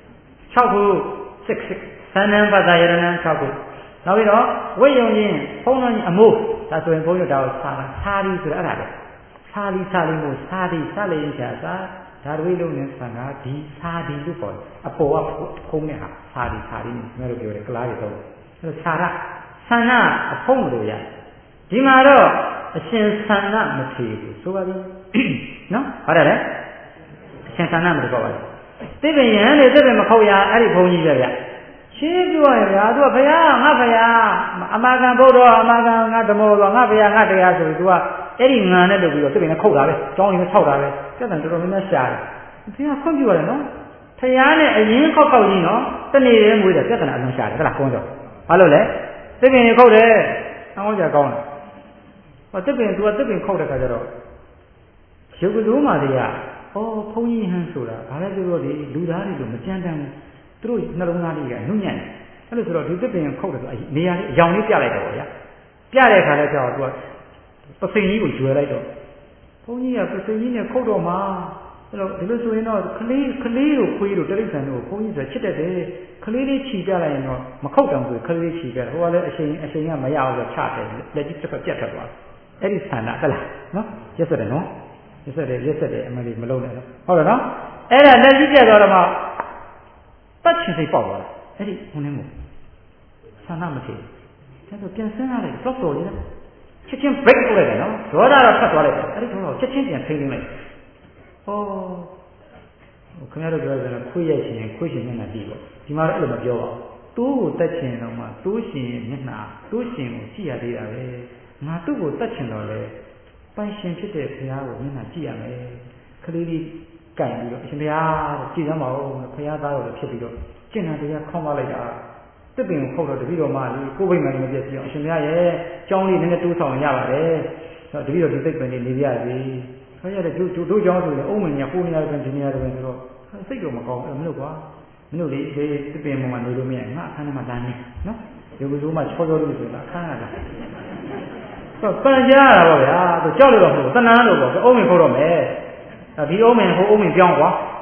6ခု6သန္နံပတ္တယရဏံ6ခုနောက်ပြီးတော့ဝိယုံခြင်းဖုံးလွှမ်းခြင်းအမှုဒါဆိုရင်ဘုန်းကြီးတို့ဒါကိုစာရီဆိုတဲ့အဲ့ဒါပဲစာလီမို့စာရီစလေးရင်ချာစာဒါတွေလုံးနဲ့ဆံကဒီစာဒီလို့ခေါ်တယ်အပေါ်ကဖုံးတဲ့ဟာစာရီမျိုးတို့ပြောတယ်ကလားတွေတော့အဲ့ဒါစာရဆန္ဒအဖုံးလို့ရဒီမှာတော့အရှင်ဆန္ဒမထေဘူးဆိုပါပြီနော်ဟုတ်တယ်လေအရှင်ဆန္ဒမထေပေါ့ပါလေသိပင်ရန်လေသိပင်မခေါက်ရအဲ့ဒီဘုန်းကြီးပဲဗျရှင်းပြောရဗျာသူကဘုရားငါဘုရားအမာခံဘုရားအမာခံငါဓမ္မောတော်ငါဘုရားငါတရားဆိုပြီးသူကအဲ့ဒီငံနဲ့လုပ်ပြီးတော့သိပင်နဲ့ခုတ်တာပဲကျောင်းရင်းနဲ့ထောက်တာပဲပြဿနာတော်တော်များများရှာတယ်ဘုရားခွင့်ပြုရတယ်နော်ဘုရားနဲ့အရင်ခောက်ကြီးနော်တနေ့တည်းမွေးတယ်ပြဿနာအလုံးရှာတယ်ဟုတ်လားကွန်းတော့ဘာလို့လဲသိပင်ခုတ်တယ်အကောင်းကြကောင်းတယ်ဟောသိပင်သူကသိပင်ခုတ်တဲ့ခါကျတော့ရုပ်ကလေးမှတွေကဘုန်းကြီးဟန်းဆိုတာဘာလဲပြောတော့ဒီလူသားတွေလိုမကြမ်းတမ်းဘူးသူတို့နှလုံးသားတွေကနှုတ်ညံ့တယ်အဲ့လိုဆိုတော့ဒီသစ်ပင်ခုတ်တယ်ဆိုနေရာလေးအယောင်လေးပြလိုက်တော့ဗျာပြတဲ့အခါလဲကျတော့သူကပစိန်ကြီးကိုကျွယ်လိုက်တော့ဘုန်းကြီးကပစိန်ကြီးနဲ့ခုတ်တော့မှအဲ့တော့ဒီလိုဆိုရင်တော့ကလေးတို့ခွေးတို့တိရစ္ဆာန်တို့ဘုန်းကြီးဆိုချစ်တတ်တယ်ကလေးလေးခြီပြလိုက်ရင်တော့မခုတ်တောင်ဆိုကလေးလေးခြီပြတယ်ဟိုကလည်းအချိန်ကမရအောင်ဆိုချတယ်လက်ကြီးတစ်ဖက်ပြတ်ထွက်သွားအဲ့ဒီဆန္ဒဟုတ်လားနော်ရက်ဆက်တယ်နော်ရက်ဆက်တယ်အမှန်လေးမလုံးနဲ့နော်ဟုတ်တယ်နော်အဲ့ဒါလက်ကြီးပြတ်သွားတော့မှပတ်ချင်စိတ်ပေါက်သွားတယ်အဲ့ဒီဟိုနေမို့ဆန္ဒမဖြစ်ဘူးဒါဆိုပြန်ဆင်းရလိုက်တော့တော်လေးနော်ချက်ချင်း break လုပ်လိုက်တယ်နော်ဒေါသတော့ဖတ်သွားလိုက်တယ်အဲ့ဒီတော့ချက်ချင်းပြန်ထိန်းသိမ်းလိုက်ဟောခင်ဗျားတို့ပြောကြတယ်ခွေးရိုက်ခြင်းခွေးရှင်မျက်နှာကြည့်ပေါ့ဒီမှာတော့အဲ့လိုမပြောပါဘူးတိုးကိုတက်ချင်တော့မှတိုးရှင်မျက်နှာတိုးရှင်ကိုကြည့်ရသေးတာပဲငါသူ့ကိုတက်ချင်တော့လေပိုင်ရှင်ဖြစ်တဲ့ဘုရားကိုမျက်နှာကြည့်ရမယ်ခလေးလေးကြိုင်ပြီးတော့အရှင်ဘုရားကြည့်ရမှာဟုတ်ဘုရားသားတော်ဖြစ်ပြီးတော့ကျင့်တာတရားခေါင်းပါလိုက်တာတစ်ပင်ကိုခုတ်တော့တပည့်တော်မလေးကိုယ်ဘိမှန်မပြည့်စုံအောင်အရှင်ဘုရားရဲ့ကြောင်းလေးနည်းနည်းတိုးဆောင်ရပါတယ်တပည့်တော်ဒီသိပ္ပံလေးနေပြရစီခရရတဲ့တို့ကြောင်းဆိုရင်အုံးမညာကိုနေရတယ်ဒီနေရတယ်ဆိုတော့စိတ်တော့မကောင်းအဲ့မလို့ကွာမလို့လေတစ်ပင်ပေါ်မှာနေလို့မရငါအခန်းထဲမှာတန်းနေနော်ဒီလိုလိုမှချောချောလို့ဆိုတာအခန်းကတည်းကပန်ကြရတာပေါ့ဗျာသူကြောက်လို့တော့မဟုတ်သနာလို့ပေါ့အုံးမင်ခုတ်တော့မယ်ဒီအုံးမင်ဟိုအုံးမင်ပြောင်းကွာ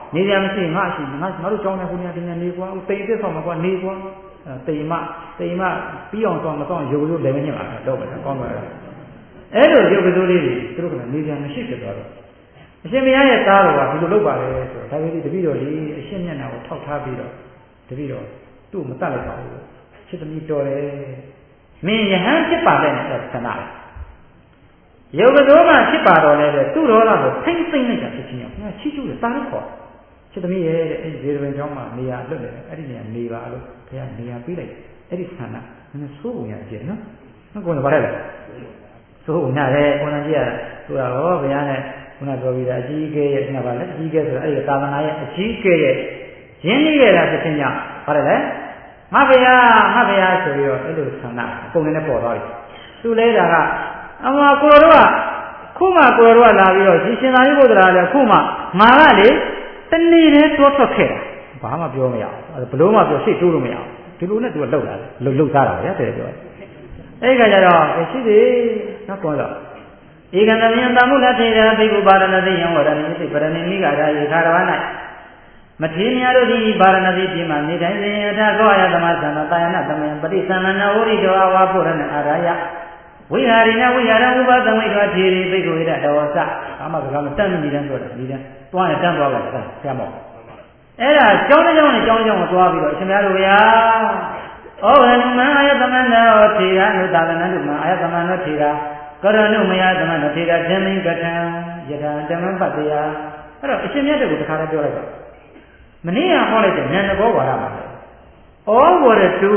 နေရမရှိငါရှိငါတို့ကြောင်းတဲ့ခုညာတင်ညာနေကွာတိမ်တက်ဆောင်မှာကွာနေကွာတိမ်မပြီးအောင်ဆောင်မဆောင်ရုပ်ရုပ်လည်းမညစ်ပါဘူးတော့ပဲကောင်းပါလားအဲ့လိုရုပ်ကစိုးလေးတွေသူတို့ကနေရမရှိဖြစ်သွားတော့အရှင်ဘုရားရဲ့သားတော်ကဒီလိုလုပ်ပါလေဆိုတော့ဒါပေမဲ့တပည့်တော်ကြီးအရှင်မျက်နှာကိုထောက်ထားပြီးတော့တပည့်တော်သူ့မတတ်လိုက်ပါဘူးချစ်သမီးတော်တယ်မင်းယဟန်ဖြစ်ပါတဲ့ဆန္ဒရုပ်ကစိုးမှဖြစ်ပါတော့လဲသူ့တော်လာကိုဖိမ့်သိမ့်လိုက်တာဖြစ်ချင်းရောချီးကျူးတယ်သားလို့ခေါ်ချစ်သမီးရဲ့အဲ့ဒီဇေရဝင်ကျောင်းမှာနေရာလွတ်နေတယ်အဲ့ဒီနေရာနေပါလို့ဘုရားနေရာပေးလိုက်အဲ့ဒီဆန္ဒနည်းနည်းစိုးပုံရကြည့်နော်ဟုတ်ကောဘာလဲစိုးပုံရတယ်ကိုယ်ကြီးရဆိုတာဟောဘုရားနဲ့ခုနပြောပြီးတာအကြီးအကဲရဲ့ခုနကလည်းအကြီးအကဲဆိုတာအဲ့ဒီသာသနာရဲ့အကြီးအကဲရဲ့ရင်းနှီးခဲ့တာဖြစ်ချင်းကြောင့်ဘာလဲငါဘုရားဆိုပြီးတော့အဲ့လိုဆန္ဒအကုန်နဲ့ပေါ်သွားပြီသူလဲတာကအမကိုတော်တို့ကခုမှကိုတော်တို့ကလာပြီးတော့ရှင်သာရိပုတ္တရာလည်းခုမှငါကလေတနေ့တည်းတောထွက်ခဲ့တာဘာမှပြောမရဘူးဘလို့မှပြောစိတ်တိုးလို့မရဘူးဒီလိုနဲ့သူကလှုပ်လာတယ်လှုပ်သားတာဗျာတဲ့ပြောအဲ့ခါကျတော့ရှိသေးနောက်ပေါ်တော့ဧကံတမြင်တမှုလက်ထေရဘိက္ခုပါရဏတိယံဝရဏိသိပရဏိမိဂါရယေခါရဝ၌မထေရများတို့သည်ပါရဏတိပြည်မှာနေတိုင်းစဉ်အထကောအယသမသန္နတာယနာသမယံပရိသန္နနာဝရိတောအဝါပုရဏအာရယဝိဟာရိနဝိဟာရဥပသမိတောထေရီဘိက္ခုဝိရတဝဆဘာမှစကားမတတ်မိနေတယ်ဆိုတော့ဒီတန်းတွားရင်တန်းသွားပါလားဆရာမောအဲ့ဒါကျောင်းကိုသွားပြီးတော့အရှင်ဘုရားတို့ဗျာဩဝရဏမအာယသမန္နောထေရနုသာလနန္တုမအာယသမန္နောထေရကရဏုမယသမန္နောထေရဇမင်းကထံယထာဓမ္မပတ္တယအဲ့တော့အရှင်မြတ်တို့ကတခါလည်းပြောလိုက်တော့မနေ့ကဟောလိုက်တဲ့ဉာဏ်တဘောဝါဒမှာဩဝရတု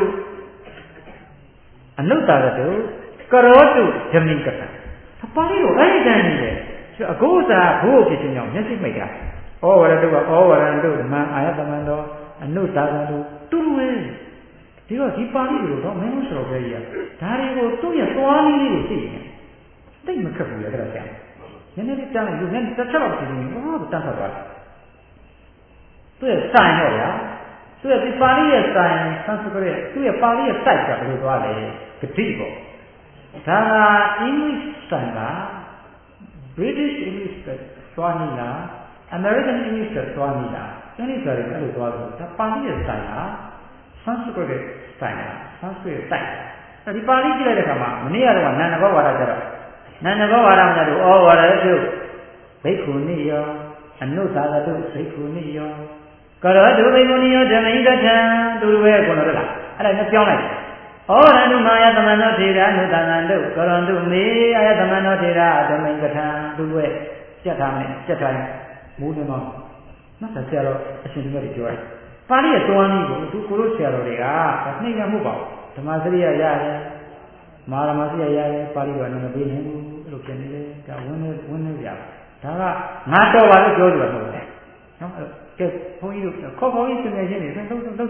အနုတ္တရတုကရောတုဇမင်းကထံပါဠိတော်အဲ့ဒီတန်းကြီးပဲအကုသဘိုးဖြစ်ခြင်းကြောင့်မျက်စိမိတ်တာဩဝရတုကဩဝရတုမံအာယသမန္တောအနုတ္တရတုတူဝဲဒီတော့ဒီပါဠိလိုတော့မင်းတို့ဆိုတော့ပဲကြီးဒါတွေကိုသူ့ရဲ့သွားနည်းလေးကိုသိရင်တိတ်မခက်ဘူးလေအဲ့ဒါကြောင့်နည်းနည်းလေးတန်းလိုက်လူနဲ့တစ်ချက်တော့သိနေဘာလို့တန်းထွက်သွားလဲသူ့ရဲ့စိုင်တော့ဗျာသူ့ရဲ့ဒီပါဠိရဲ့စိုင်ဆန်စကရက်သူ့ရဲ့ပါဠိရဲ့စိုက်ကဘယ်လိုသွားလဲဂတိပေါ့ဒါက English စိုင်က British English သွားနေလား American English သွားနေလားအဲ့ဒီဆိုရင်အဲ့လိုသွားလို့ဒါပါဠိရဲ့စိုင်ကSanskrit ရဲ့စိုင်တာ Sanskrit ရဲ့စိုက်ဒီပါဠိကြည့်လိုက်တဲ့အခါမှာမနေ့ကတော့နန္ဒဘောဝါဒကြတော့နန္ဒဘောဝါဒမှာတို့ဩဝရတုဘိက္ခုနိယောအနုသာရတုဘိက္ခုနိယောကရောတုဘိက္ခုနိယောဓမ္မိကထံသူတို့ပဲကိုလို့လားအဲ့ဒါနဲ့ပြောင်းလိုက်ဩဝရတုမာယသမနောထေရအနုသာနတုကရောတုမေအာယသမနောထေရဓမ္မိကထံသူတို့ပဲကြက်ထားမယ်ကြက်ထားမူးနေမှာနောက်ဆက်တော့အရှင်တို့ပြောတယ်ပါဠိရဲ့သွားနည်းကိုသူကိုလို့ဆရာတော်တွေကနှိမ့်ရမှုပေါ့ဓမ္မစရိယရတယ်မာရမစရိယရတယ်ပါဠိတော်နည်းမပေးနိုင်ဘူးအဲ့လိုဖြစ်နေတယ်ဒါဝင်းနေကြဒါကငါတော်ပါလို့ပြောကြတယ်မဟုတ်ဘူးနော်ကဲဘုန်းကြီးတို့ခေါ်ခေါ်ကြီးပြင်နေချင်းနေလှုပ်စမ်းဟို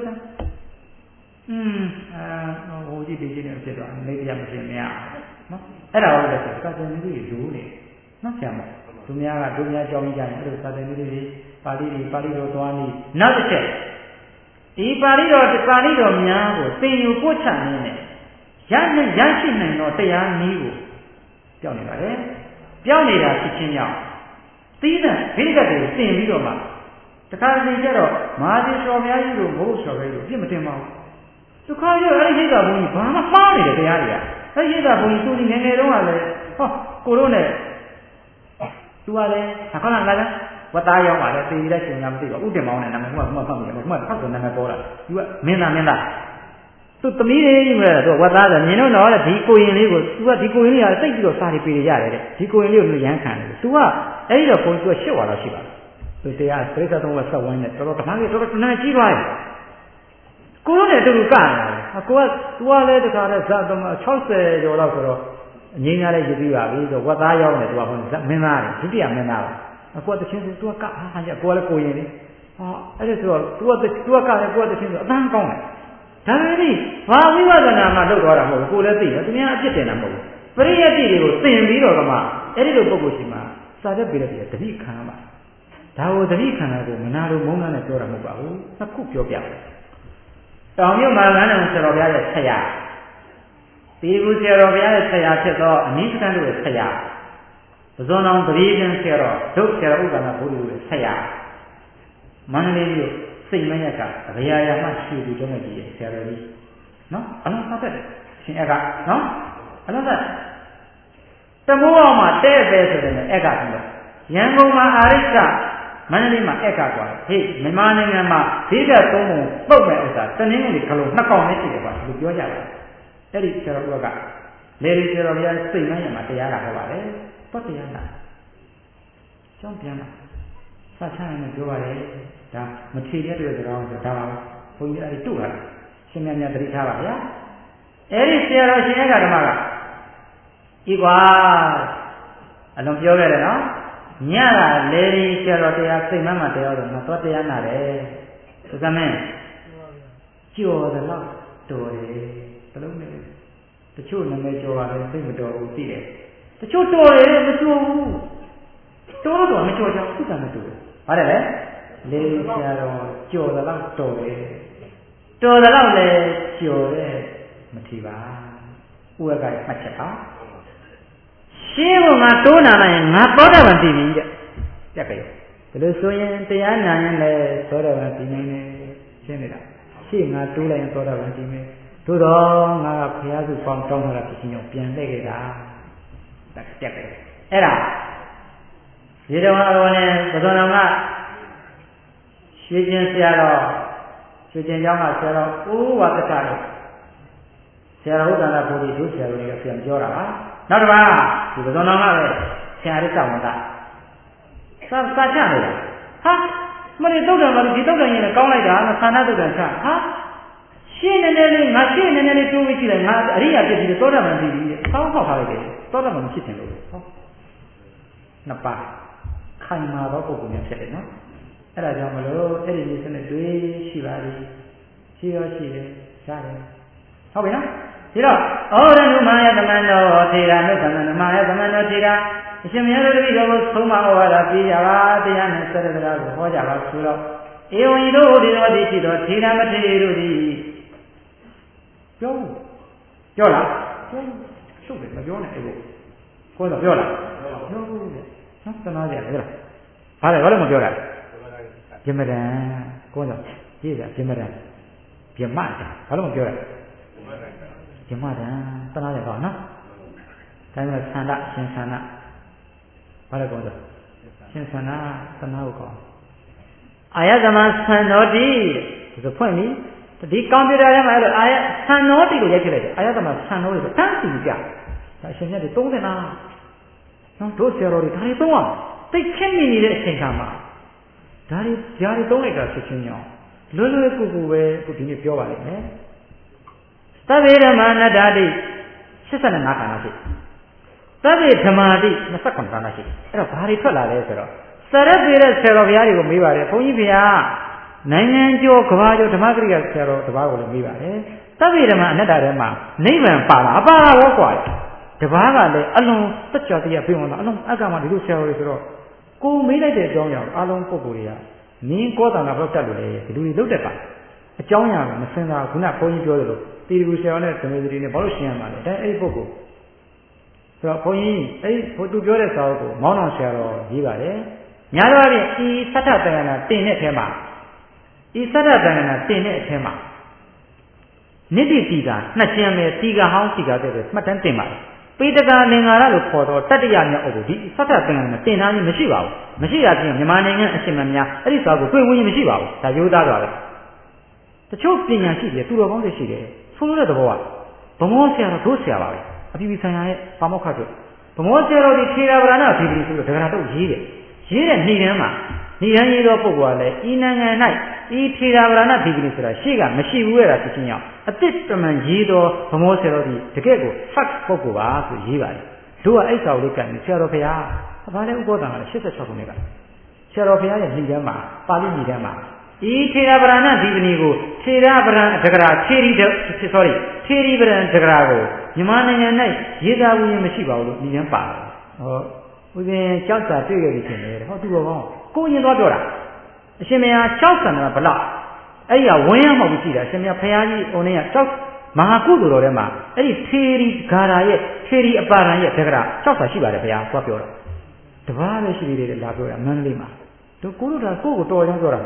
ကြည့်ပြီးချင်းနေဖြစ်သွားနေတရားမဖြစ်မရနော်အဲ့ဒါဟုတ်တယ်ဆိုစာသင်နည်းတွေလူနေနော်ဆရာမသူများကြောင်းကြရင်အဲ့လိုစာသင်နည်းတွေပါဠိတော်သွားနည်းနောက်တစ်ချက်ဒီပါဠိတော်များကိုသင်ယူပို့ချနေတယ်ရရှိနိုင်တော့တရားနည်းကိုပြောင်းနေပါတယ်ပြောင်းနေတာဖြစ်ချင်းကြောင့်သီးသန့်ဘိဓကတွေသင်ပြီးတော့မှတခါတည်းကျတော့မဟာသီတော်များကြီးလို့ဘုရားဆိုပဲလို့ပြစ်မတင်ပါဘူးသူခေါ်ရအဲ့ဒီဟိတ်တာဘုန်းကြီးဘာမှမှားနေတယ်တရားတွေကအဲ့ဒီဟိတ်တာဘုန်းကြီးသူဒီငယ်ငယ်တုန်းကလည်းဟောကိုတို့နဲ့သူကလည်းခဏလာလားဝတ်သားရောက်ပါလေသိရတဲ့ရှင်ကမသိပါဘူးဥတင်မောင်းနဲ့နာမည်ကမှတ်မိတယ်မှတ်တော့နာမည်ပေါ်လာသူကမင်းသားသူသမီးလေးကြီးမဲ့သူဝတ်သားဆိုမြင်တော့ဒီကိုရင်လေးကိုသူကဒီကိုရင်လေးကတိတ်ပြီးတော့စားပြီးပေးရတယ်တဲ့ဒီကိုရင်လေးကိုရမ်းခံတယ်သူကအဲ့ဒီတော့ဘုန်းကြီးကရှစ်ဝါတော့ရှိပါသူတရားပြိဿသုံးဝက်ဆက်ဝိုင်းနဲ့တော်တော်ခဏကြီးတော်တော်တန်းကြီးသွားတယ်ကိုလို့နဲ့တူတူကနေတာကိုကသူကလည်းတခါတည်းဇတ်သမ60ကျော်လောက်ဆိုတော့အငိမ့်ရတဲ့ရည်ပြီးပါပြီဆိုဝတ်သားရောက်နေသူကဟိုမင်းသားတယ်ဒုတိယမင်းသားပါကိုကတချင်းသူကဟာရကိုလည်းကိုရင်လေဟာအဲ့ဒါဆိုတော့သူကကလည်းကိုကတချင်းဆိုအတန်းကောင်းတယ်ဒါပေမဲ့ဘာဝိပဿနာမှလုပ်သွားတာမဟုတ်ဘူးကိုလည်းသိတယ်သူများအပြစ်တင်တာမဟုတ်ဘူးပရိယတ်တိတွေကိုသင်ပြီးတော့ကမှအဲ့ဒီလိုပုဂ္ဂိုလ်ရှိမှစာသက်ပြီးတော့တတိခံပါဒါကိုတတိခံတာကိုမနာလိုမုန်းနဲ့ပြောတာမဟုတ်ပါဘူးနှစ်ခုပြောပြတယ်တောင်မြုပ်မှာလမ်းတော်ဆရာတော်ဘုရားရဲ့ဆရာဒီကူဆရာတော်ဘုရားရဲ့ဆရာဖြစ်သောအနိစ္စကံတို့ရဲ့ဆရာပဇွန်တော်တတိယဆရာတော်ဒုဆရာဥဒ္ဒနာဘုရားရဲ့ဆရာမန္တလေးမြို့စိတ်မရက်ကဗျာယာမှရှိပြီးတော့ကြည့်ဆရာတော်ကြီးနော်အလုံးသတ်တယ်ရှင်အကနော်အလုံးသတ်တမိုးအောင်မှာတဲ့ပဲဆိုတယ်အကပြီးတော့ရန်ကုန်မှာအာရိကမန္တလေးမှာအကကွာဟေ့မြန်မာနိုင်ငံမှာဈေးကသုံးပုံပုတ်မဲ့ဥစ္စာတနင်္ဂနွေခလုံးနှစ်ကောင်နဲ့ရှိတယ်ကွာဒီပြောကြတယ်အဲ့ဒီဆရာတော်ကလေဒီဆရာတော်ကြီးစိတ်မရမှာတရားလာခဲ့ပါလေပတ်တရားလာကျောင်းပြန်လာဆက်ချမ်းနဲ့ပြောပါတယ်ဒါမထေရတဲ့ကြောင်းဆိုတာပါဘုန်းကြီးအဲ့ဒီတို့လာရှင်မြတ်သတိထားပါဗျာအဲ့ဒီဆရာတော်ရှင်ကဓမ္မကဤကွာအလုံးပြောခဲ့တယ်နော်ညလာလေဒီဆရာတော်တရားစိတ်မှတရားတော့မတော်တရားနာတယ်သူကမင်းကြော်တယ်လို့တော်တယ်ဘလုံးနဲ့တချို့နာမည်ကြော်ပါတယ်သိမတော်ဘူးသိတယ်တချို့တော်တယ်မကြော်ဘူးတော်တော့မကြော်ကြဘူးသူကမတူဘူးဟုတ်တယ်လေလေဆရာတော်ကြော်တယ်လို့တော်တယ်တော်တယ်လို့လည်းကြော်တယ်မထီပါဥရကမှတ်ချက်ပါရှင်းကငါတိုးနာလိုက်ရင်ငါသောတာပန်တည်ပြီတဲ့ကြက်ကြရဲ့ဘယ်လိုဆိုရင်တရားနာရင်လည်းသောတာပန်တည်နေတယ်ရှင်းနေတာရှင်းငါတိုးလိုက်ရင်သောတာပန်တည်မယ်သို့တော့ငါကဘုရားစုပေါင်းတောင်းတာဖြစ်ချင်းကြောင့်ပြန်လှည့်ခဲ့တာတက်ကြက်အဲ့ဒါဒီတော်တော်နဲ့ဘုရားတော်ကရွှေကျင်ဆရာတော်ရွှေကျင်ကျောင်းကဆရာတော်ဥဝါဒကတော်ဆရာတော်ဥဒ္ဒနာဘုရားဒုဆရာတော်တွေကပြန်ပြောတာပါနောက်တစ်ပါးဒီဘုရားတော်ကပဲဆရာရစ္ဆဝန္တစာချနေတာဟာမင်းတုတ်တယ်မဒီတုတ်တယ်ရင်ကောင်းလိုက်တာခန္ဓာတုတ်တယ်ချဟာရှင်းနေနေလေးငါရှင်းနေနေလေးတိုးပြီးကြည့်လိုက်ငါအရိယာဖြစ်ပြီးသောတာပန်ဖြစ်ပြီးဆောင်းဖောက်ထားလိုက်တယ်သောတာပန်ဖြစ်တယ်လို့ဟောနှစ်ပါးခိုင်မာသောပုဂ္ဂိုလ်များဖြစ်တယ်နော်အဲ့ဒါကြောင့်မလို့အဲ့ဒီလေးစနဲ့တွေ့ရှိပါလိမ့်ရှိရောရှိတယ်ရှားတယ်ဟုတ်ပြီနော်ဒီတော့ဩရဏုမာယသမန္တောထေရနုသမန္တမာယသမန္တောထေရအရှင်မြတ်တို့တပည့်တော်ကိုသုံးမဩဝါဒပေးကြပါတရားနဲ့ဆက်တဲ့တရားကိုဟောကြပါဆိုတော့ဧဝံဤတို့ဒီတော်သည်ရှိတော်ထေရမထေရတို့သည်ပြောလားရှုပ်တယ်မပြောနဲ့အဲ့ကိုကိုယ်တော့ပြောလားပြောဘူးလေနော်သနာကြတယ်လားဘာလဲဘာလို့မပြောတာလဲပြမတန်ကိုယ်တော့ကြည့်ကြပြမတန်ပြမတန်ဘာလို့မပြောတာပြမတန်သနာကြပါနော်ဒါမှဆန္ဒရှင်ဆန္ဒဘာလဲကိုယ်တော့ရှင်ဆန္ဒသနာကိုကောအာယသမဆန္ဒောတိဆိုဖွင့်ပြီဒီကွန်ပျူတာထဲမှာအဲ့လိုအာယဆန်နောတိကိုရိုက်ထည့်လိုက်တယ်အာယသမဆန်နောတွေတန်းစီကြဒါအရှင်မြတ်တွေသုံးတယ်လားနော်တို့ဆရာတော်တွေဒါတွေသုံးအောင်သိချင်းနေနေတဲ့အချိန်ခါမှာဒါတွေသုံးလိုက်တာဖြစ်ချင်းရောလွယ်လွယ်ကူကူပဲအခုဒီနေ့ပြောပါလိမ့်မယ်သဗ္ဗေဓမ္မနတ္တာတိ85ခန္ဓာရှိသဗ္ဗေဓမ္မာတိ29ခန္ဓာရှိအဲ့တော့ဘာတွေထွက်လာလဲဆိုတော့စရက်သေးတဲ့ဆရာတော်ဘုရားတွေကိုမေးပါတယ်ဘုန်းကြီးဘုရားနိုင်ငံကျော်ကဘာကျော်ဓမ္မဂရိကဆရာတော်တပါးကိုလည်းမေးပါတယ်သဗ္ဗေဓမ္မအနတ္တထဲမှာနိဗ္ဗာန်ပါလားအပါရောกว่าတပါးကလည်းအလုံးစัจ जा တရားပြင်ဝင်တာအလုံးအကမှာဒီလိုဆရာတော်တွေဆိုတော့ကိုမေးလိုက်တဲ့အကြောင်းအရာအလုံးပုဂ္ဂိုလ်တွေကနင်းကောတာနာဘလောက်တက်လို့လေဒီလိုတွေလုတ်တက်ပါအကြောင်းအရာကမစင်တာခုနဘုန်းကြီးပြောသလိုတီရီကူဆရာနဲ့ဓမ္မစရိနဲ့ဘာလို့ရှင်းရမှာလဲဒါအဲ့ဒီပုဂ္ဂိုလ်ဆိုတော့ဘုန်းကြီးအဲ့ဒီသူပြောတဲ့စာအုပ်ကိုမောင်းတော်ဆရာတော်ရေးပါတယ်ညာတော့ဖြင့်ဤသတ္တတယနာတင်တဲ့အထဲမှာဤသတ္တတယနာတင်တဲ့အထဲမှာနိတိတိကနှစ်ကျမ်းပဲတိကဟောင်းတိကတဲ့မှတ်တမ်းတင်ပါတယ်ပေတကာလင်္ကာရလို့ခေါ်တော့တတ္တရမြောက်အုပ်ကိုဒီသတ္တတယနာတင်ထားခြင်းမရှိပါဘူးမရှိတာပြင်မြန်မာနိုင်ငံအရှင်မများအဲ့ဒီစာကိုတွေ့ဝင်မရှိပါဘူးဒါရိုးသားသွားတယ်တချို့ပညာရှိတယ်သူတော်ကောင်းတွေရှိတယ်ဆုံးလို့တဲ့သဘောကဗမောဆရာတော်တို့ဆရာပါပဲအပြည်ပြည်ဆိုင်ရာရဲ့ပါမောက္ခတို့ဗမောဆရာတော်ဒီထေရဗရဏဒီပတိဆိုတော့ဒဂရတော့ရေးတဲ့နေ့တန်းမှာနေ့တန်းရေးသောပုဂ္ဂိုလ်ကလည်းဤနိုင်ငံ၌ဤထေရဗရဏဒီပတိဆိုတာရှေ့ကမရှိဘူးရတာဖြစ်ချင်းကြောင့်အတိတ်တမန်ရေးသောဗမောဆရာတော်ဒီတကယ့်ကို fact ပုဂ္ဂိုလ်ပါဆိုရေးပါတယ်တို့ကအဲ့စာကိုလေးကန်ဆရာတော်ဘုရားဘာလဲဥပ္ပောတံကလည်း86ခုနှစ်ကဆရာတော်ဘုရားရဲ့နေ့တန်းမှာပါဠိနေ့တန်းမှာဤထေရဗရဏဒီပတိကိုထေရဗရဏဒဂရထေရီဗရဏဒဂရကိုမြန်မာနိုင်ငံ၌ရေးသားဝင်မရှိပါဘူးလို့ဒီကျမ်းပါတယ်ဟောဦးဇင်းကြောက်စာတွေ့ရပြီထင်တယ်ဟောသူတော်ကောင်းကိုရင်သွားပြောတာအရှင်မယား6ဆန္ဒဘလောက်အဲ့ဒီကဝင်းရမှောက်ပြီးကြည့်တာအရှင်မယားဖရာကြီးအုံနဲ့ကမဟာကုသိုလ်တော်ထဲမှာအဲ့ဒီထေရီဂါရာရဲ့ထေရီအပါရံရဲ့ဒဂရ6ဆာရှိပါတယ်ဘုရားသွားပြောတာတပားလည်းရှိသေးတယ်လာပြောတာမန္တလေးမှာတို့ကိုတို့ဒါကိုကိုတော်ကြောင်းပြောတာမဟုတ်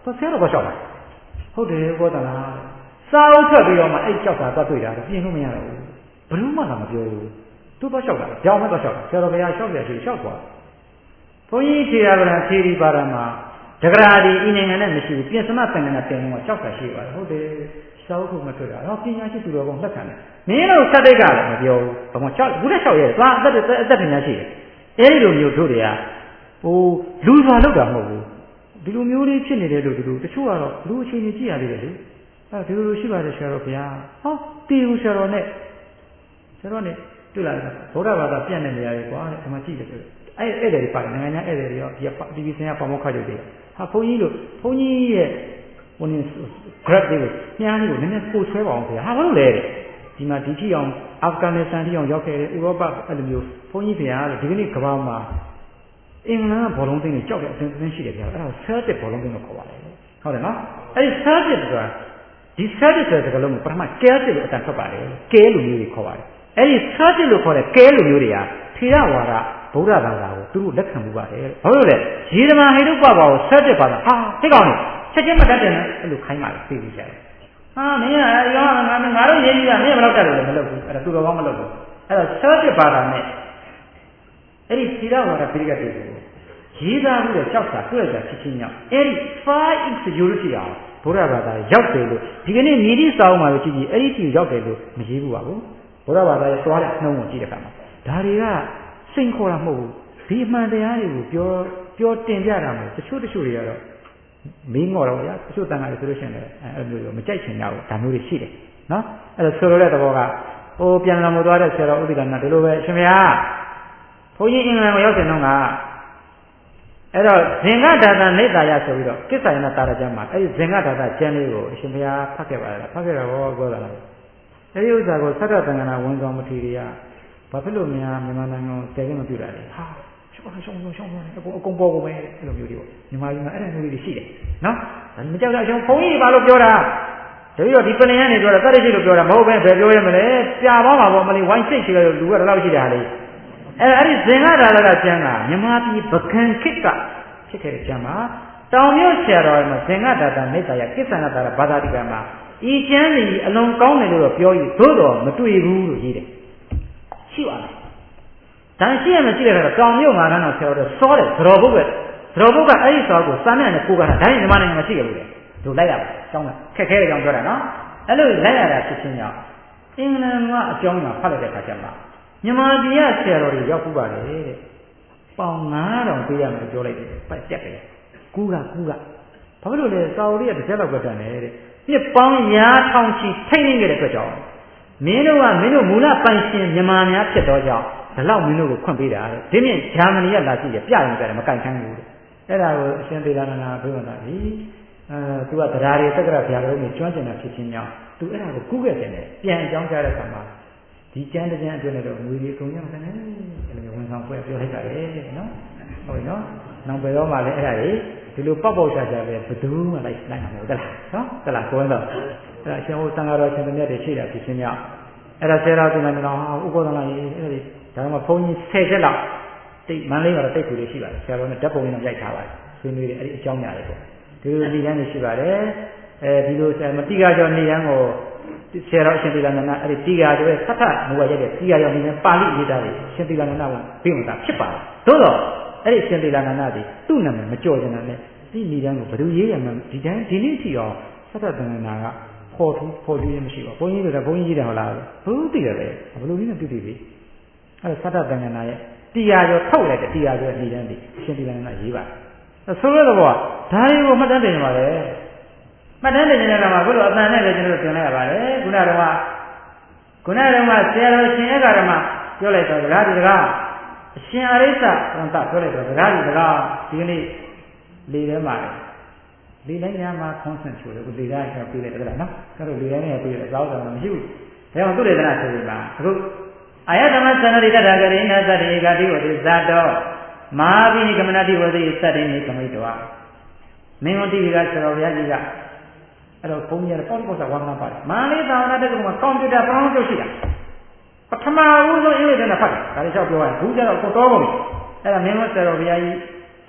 ဆရာတော်ဘာလျှောက်တာဟုတ်တယ်ဘောတလားစာအုပ်ထွက်ပြီးတော့မှအဲ့ကြောက်တာသွားတွေ့တာပြင်လို့မရတော့ဘူးဘယ်သူမှမပြောဘူးသူတော့လျှောက်တာကြောင်မဲ့တော့လျှောက်တာဆရာတော်ဘုရားလျှောက်တယ်ဆိုလျှောက်သွားဘုန်းကြီးထေရဗလာထေရီပါရမှာတဂရာဒီဤနိုင်ငံနဲ့မရှိဘူးပြင်စမသံဃာနဲ့တင်တော့ကြောက်တာရှိပါတယ်ဟုတ်တယ်စာအုပ်ကမထွက်တာတော့ပညာရှိသူတော်ကောင်းလက်ခံတယ်မင်းတို့စက်တိတ်ကလည်းမပြောဘူးဘာမှကြောက်ဘူးလည်းလျှောက်ရဲသွားအသက်ပညာရှိတယ်အဲ့ဒီလိုမျိုးတို့တွေကဟိုလူစွာလောက်တာမဟုတ်ဘူးဒီလိုမျိုးလေးဖြစ်နေတယ်လို့ဒီလိုတချို့ကတော့လူအခြေအနေကြည့်ရသေးတယ်လေအဲဒီလိုရှိပါတယ်ဆရာတော်ဘုရားဟောတီဦးဆရာတော်နဲ့တွေ့လာတယ်ဗုဒ္ဓဘာသာပြန့်တဲ့နေရာတွေကွာဒီမှာကြည့်တယ်ဆိုအဲ့တဲ့တွေပါတယ်နိုင်ငံခြားအဲ့တဲ့တွေရောဒီဒီစင်ကပမောက္ခတွေဟာဘုန်းကြီးရဲ့ဟိုနေ grab တွေကိုညှားလေးကိုနည်းနည်းပို့ဆွဲပါအောင်ခင်ဗျာဟာဘာလို့လဲဒီမှာဒီထိအောင်အာဖဂန်နစ္စတန်ထိအောင်ရောက်ခဲ့တဲ့ဥရောပအဲ့လိုမျိုးဘုန်းကြီးဗျာလို့ဒီကနေ့ကမ္ဘာမှာအင်္ဂလန်ကဘောလုံးသိန်းကိုကြောက်တဲ့အသင်းရှိတယ်ဗျာအဲ့ဒါဆဲတစ်ဘောလုံးသိန်းကိုခေါ်ပါတယ်ဟုတ်တယ်နော်အဲ့ဒီဆဲတစ်ဆိုတာဒီဆဲတစ်ဆိုတဲ့ကလုံးကိုပထမကဲတစ်လို့အတန်ထွက်ပါတယ်ကဲလိုမျိုးတွေခေါ်ပါတယ်အဲ့ဒီဆဲတစ်လို့ခေါ်တဲ့ကဲလိုမျိုးတွေကထေရဝါဒဗုဒ္ဓဘာသာကိုသူတို့လက်ခံမှုပါတယ်ဘာလို့လဲရေဓမ္မဟိတုပ္ပဘာကိုဆဲတစ်ဘာသာဟာသိကောင်းနေချက်ချင်းမတတ်တယ်နော်အဲ့လိုခိုင်းပါလေသိပြီးကြတယ်ဟာမင်းကရောငါတို့ရေးကြည့်တာမင်းဘယ်တော့တက်လို့လဲမလုပ်ဘူးအဲ့ဒါသူတော်ကောင်းမလုပ်ဘူးအဲ့တော့ဆဲတစ်ဘာသာနဲ့အဲ့ဒီသီလဝါဒပိဋကတ်တွေကိုရေးသားပြီးတော့ကြောက်တာတွေ့ရတာဖြစ်ချင်းရောက်အဲ့ဒီ 5x ယူလို့ရှိအောင်ဘုရားဘာသာရောက်တယ်လို့ဒီကနေ့မြေတိစာအုပ်မှာပဲကြည့်ကြည့်အဲ့ဒီတီရောက်တယ်လို့မရေးဘူးပါဘူးဘုရားဘာသာရဲ့သွားတဲ့နှုံးကိုကြည့်တဲ့အခါမှာဒါတွေကစိန်ခေါ်တာမဟုတ်ဘူးဒီအမှန်တရားတွေကိုပြောတင်ပြတာမဟုတ်တချို့တွေကတော့မင်းငေါ်တော့ဗျာတချို့တန်ခါတွေဆိုလို့ရှိရင်လည်းအဲ့လိုမျိုးမကြိုက်ချင်ကြဘူးဒါမျိုးတွေရှိတယ်နော်အဲ့ဒါဆိုလိုတဲ့သဘောကဟိုပြန်လာမသွားတဲ့ဆရာတော်ဥဒိကနာဒီလိုပဲအရှင်ဘုရားဘုန်းကြီးအင်္ဂလန်ကိုရောက်တဲ့နှုန်းကအဲ့တော့ဇင်္ဂဒါသနေသာယဆိုပြီးတော့ကိစ္ဆာယနာတာရကျမ်းမှာအဲ့ဒီဇင်္ဂဒါသကျမ်းလေးကိုအရှင်ဘုရားဖတ်ခဲ့ပါလားဖတ်ခဲ့တာဘောပြောတာလားအဲ့ဒီဥစ္စာကိုသတ္တသံဃာဝန်ဆောင်မထေရီကဘာဖြစ်လို့များမြန်မာနိုင်ငံကိုတည်ခင်းမပြုတာလဲဟာရှောင်းအကုန်ပေါ်ကုန်ပဲအဲ့လိုမျိုးတွေပေါ့မြန်မာပြည်မှာအဲ့ဒါမျိုးတွေရှိတယ်နော်ဒါမကြောက်ကြအောင်ဘုန်းကြီးဘာလို့ပြောတာတပည့်တော်ဒီပလင်ကနေပြောတာသတ္တရှိလို့ပြောတာမဟုတ်ပဲဘယ်ပြောရမလဲပြာပါမှာပေါ့မလေးဝိုင်းစိတ်ရှိတယ်လူကတော့လောက်ရှိတယ်ဟာလေအဲ့ဒီဇင်္ဂဒါသကကျမ်းကမြန်မာပြည်ပကံခေတ်ကဖြစ်ခဲ့တဲ့ကျမ်းမှာတောင်မြို့ဆရာတော်မှာဇင်္ဂဒါသနေသာယကိစ္ဆန္ဒတာဘာသာတိကမှာဤကျမ်းကြီးအလုံးကောင်းတယ်လို့တော့ပြောပြီးသို့တော်မတွေ့ဘူးလို့ရေးတယ်ရှိပါလားဒါရှိရမရှိတဲ့အခါတောင်မြို့မှာတော့ဆရာတော်စောတယ်သရောဘုတ်ပဲသရောဘုတ်ကအဲ့ဒီစောကိုစာနဲ့ကိုကတာဒါရင်မြန်မာနိုင်ငံမှာရှိကြဘူးလေတို့လိုက်ရပါအကြောင်းကခက်ခဲတဲ့အကြောင်းပြောတာနော်အဲ့လိုလိုက်ရတာဖြစ်ချင်းကြောင့်အင်္ဂလန်ကအကြောင်းကဖတ်လိုက်တဲ့အခါကျမှမြန်မာပြည်ကဆရာတော်တွေရောက်ဘူးပါတယ်တဲ့ပေါင်9000ပေးရမယ်ပြောလိုက်တယ်ပတ်တက်တယ်ကူးကဘာဖြစ်လို့လဲစာအုပ်လေးကတစ်ချက်လောက်ပဲတန်တယ်တဲ့နှစ်ပေါင်းရာထောင်ချီထိမ့်နေခဲ့တဲ့အတွက်ကြောင့်မင်းတို့မူလပိုင်ရှင်မြန်မာများဖြစ်တော့ကြောင့်ဒီလောက်မင်းတို့ကိုခွင့်ပေးတာတဲ့ဒီမြင့်ဂျာမနီကလာကြည့်ရပြရင်ကြတယ်မကန့်ခန်းဘူးတဲ့အဲ့ဒါကိုအရှင်သေလာနာဘုရားကဒီသူကတရားတွေသက္ကရာဘုရားတော်ကြီးကျွမ်းကျင်တာဖြစ်ချင်းကြောင့်သူအဲ့ဒါကိုကူးခဲ့တယ်ပြန်အကြောင်းကြားတဲ့အခါမှာဒီကျမ်းအတွင်းနဲ့တော့ငွေကြီးကုန်ရောက်တယ်အဲ့လိုဝန်ဆောင်ပွဲပြောလိုက်တာလေနော်ဟုတ်ပြီနော်နောက်ဘယ်တော့မှလည်းအဲ့ဒါကြီးဒီလိုပောက်ပေါက်ရှာရှာပဲဘယ်သူမှလိုက်မှာမဟုတ်တလားနော်တလားကိုယ်တော့အဲ့ဒါအရှင်ဟိုတန်ဃာတော်ရှင်သမီးတွေရှိတာဖြစ်ချင်းကြောင့်အဲ့ဒါဆရာတော်ဒီမှာတော့ဥပဒေလာရေးအဲ့ဒီဒါမှမဟုတ်ဘုန်းကြီး10ချက်လောက်တိတ်မန်းလေးကတော့တိတ်ကူလေးရှိပါတယ်ဆရာတော်နဲ့ဓာတ်ပုံလေးတော့ရိုက်ထားပါတယ်ဆွေးနွေးတယ်အဲ့ဒီအကြောင်းများတယ်ပေါ့ဒီလိုနေရမ်းနေရှိပါတယ်ဒီလိုမတိကကျော်နေရမ်းကိုဆရာတော်ရှင်သီလနန္ဒအဲ့ဒီတိကာကျော်ရဲ့သတ္ထမူဝါရိုက်တဲ့တိကာကျော်နေနဲ့ပါဠိရေးတာတွေရှင်သီလနန္ဒကပြီးမှသာဖြစ်ပါတယ်သို့တော့အဲ့ဒီရှင်သီလနန္ဒဒီသူ့နာမည်မကြော်ကြတဲ့ဒီနေရမ်းကိုဘယ်လိုရေးရမှန်းဒီတိုင်းဒီနေ့ထိအောင်သတ္တသန္နာကဖော်ထူးရမရှိပါဘူးဘုန်းကြီးတွေကဘုန်းကြီးကြီးတယ်ဟုတ်လားဘုသိရတယ်ဘယ်လိုနည်းနဲ့သိပြီအဲ့ဒါသတ္တသန္နာရဲ့တိကာကျော်ထုတ်လိုက်တဲ့တိကာကျော်ရဲ့နေရမ်းဒီရှင်သီလနန္ဒရေးပါတယ်ဆိုလိုတဲ့ဘောကဒါတွေကိုမှတ်တမ်းတင်ပါလေမှတ်တမ်းတင်နေတဲ့အခါမှာဘုရားအတန်နဲ့လည်းကျွန်တော်တို့သင်လိုက်ရပါတယ်ခုနကတော့ဆရာတော်ရှင်ဧကဓမ္မပြောလိုက်တော့စကားဒီစကားအရှင်အရိစ္ဆဝန္တပြောလိုက်တော့စကားဒီစကားဒီကနေ့လေထဲမှာလေတိုင်းများမှာခွန်ဆန့်ချိုးတယ်ကိုလေတိုင်းကပြေးလိုက်တယ်နော်အဲ့တော့လေတိုင်းနဲ့ပြေးတယ်သောက်တယ်မရှိဘူးဒါကြောင့်သူတေသနာဆိုရင်ပါအခုအာယတမသန္တိတ္တဂရိဏသတ္တိကတိဝတိဇာတောမဟာပိနိကမနတိဝတိသတ္တိနိကမိတောမင်းတို့တိကဆရာတော်ဘုရားကြီးကအဲ့တော့ဘုန်းကြီးကပေါ့ပေါ့ဝါမနာပါတယ်မန္တလေးသာဝနာတက္ကသိုလ်မှာကွန်ပျူတာပရောင်းကျုပ်ရှိတာပထမဦးဆုံးအင်္ဂလိပ်နဲ့ဖတ်တယ်ဒါလည်းလျှောက်ပြောရတယ်ဘူးကြတော့ကိုတော်ကုန်ပြီအဲ့ဒါမင်းတို့ဆရာတော်ဘုရားကြီး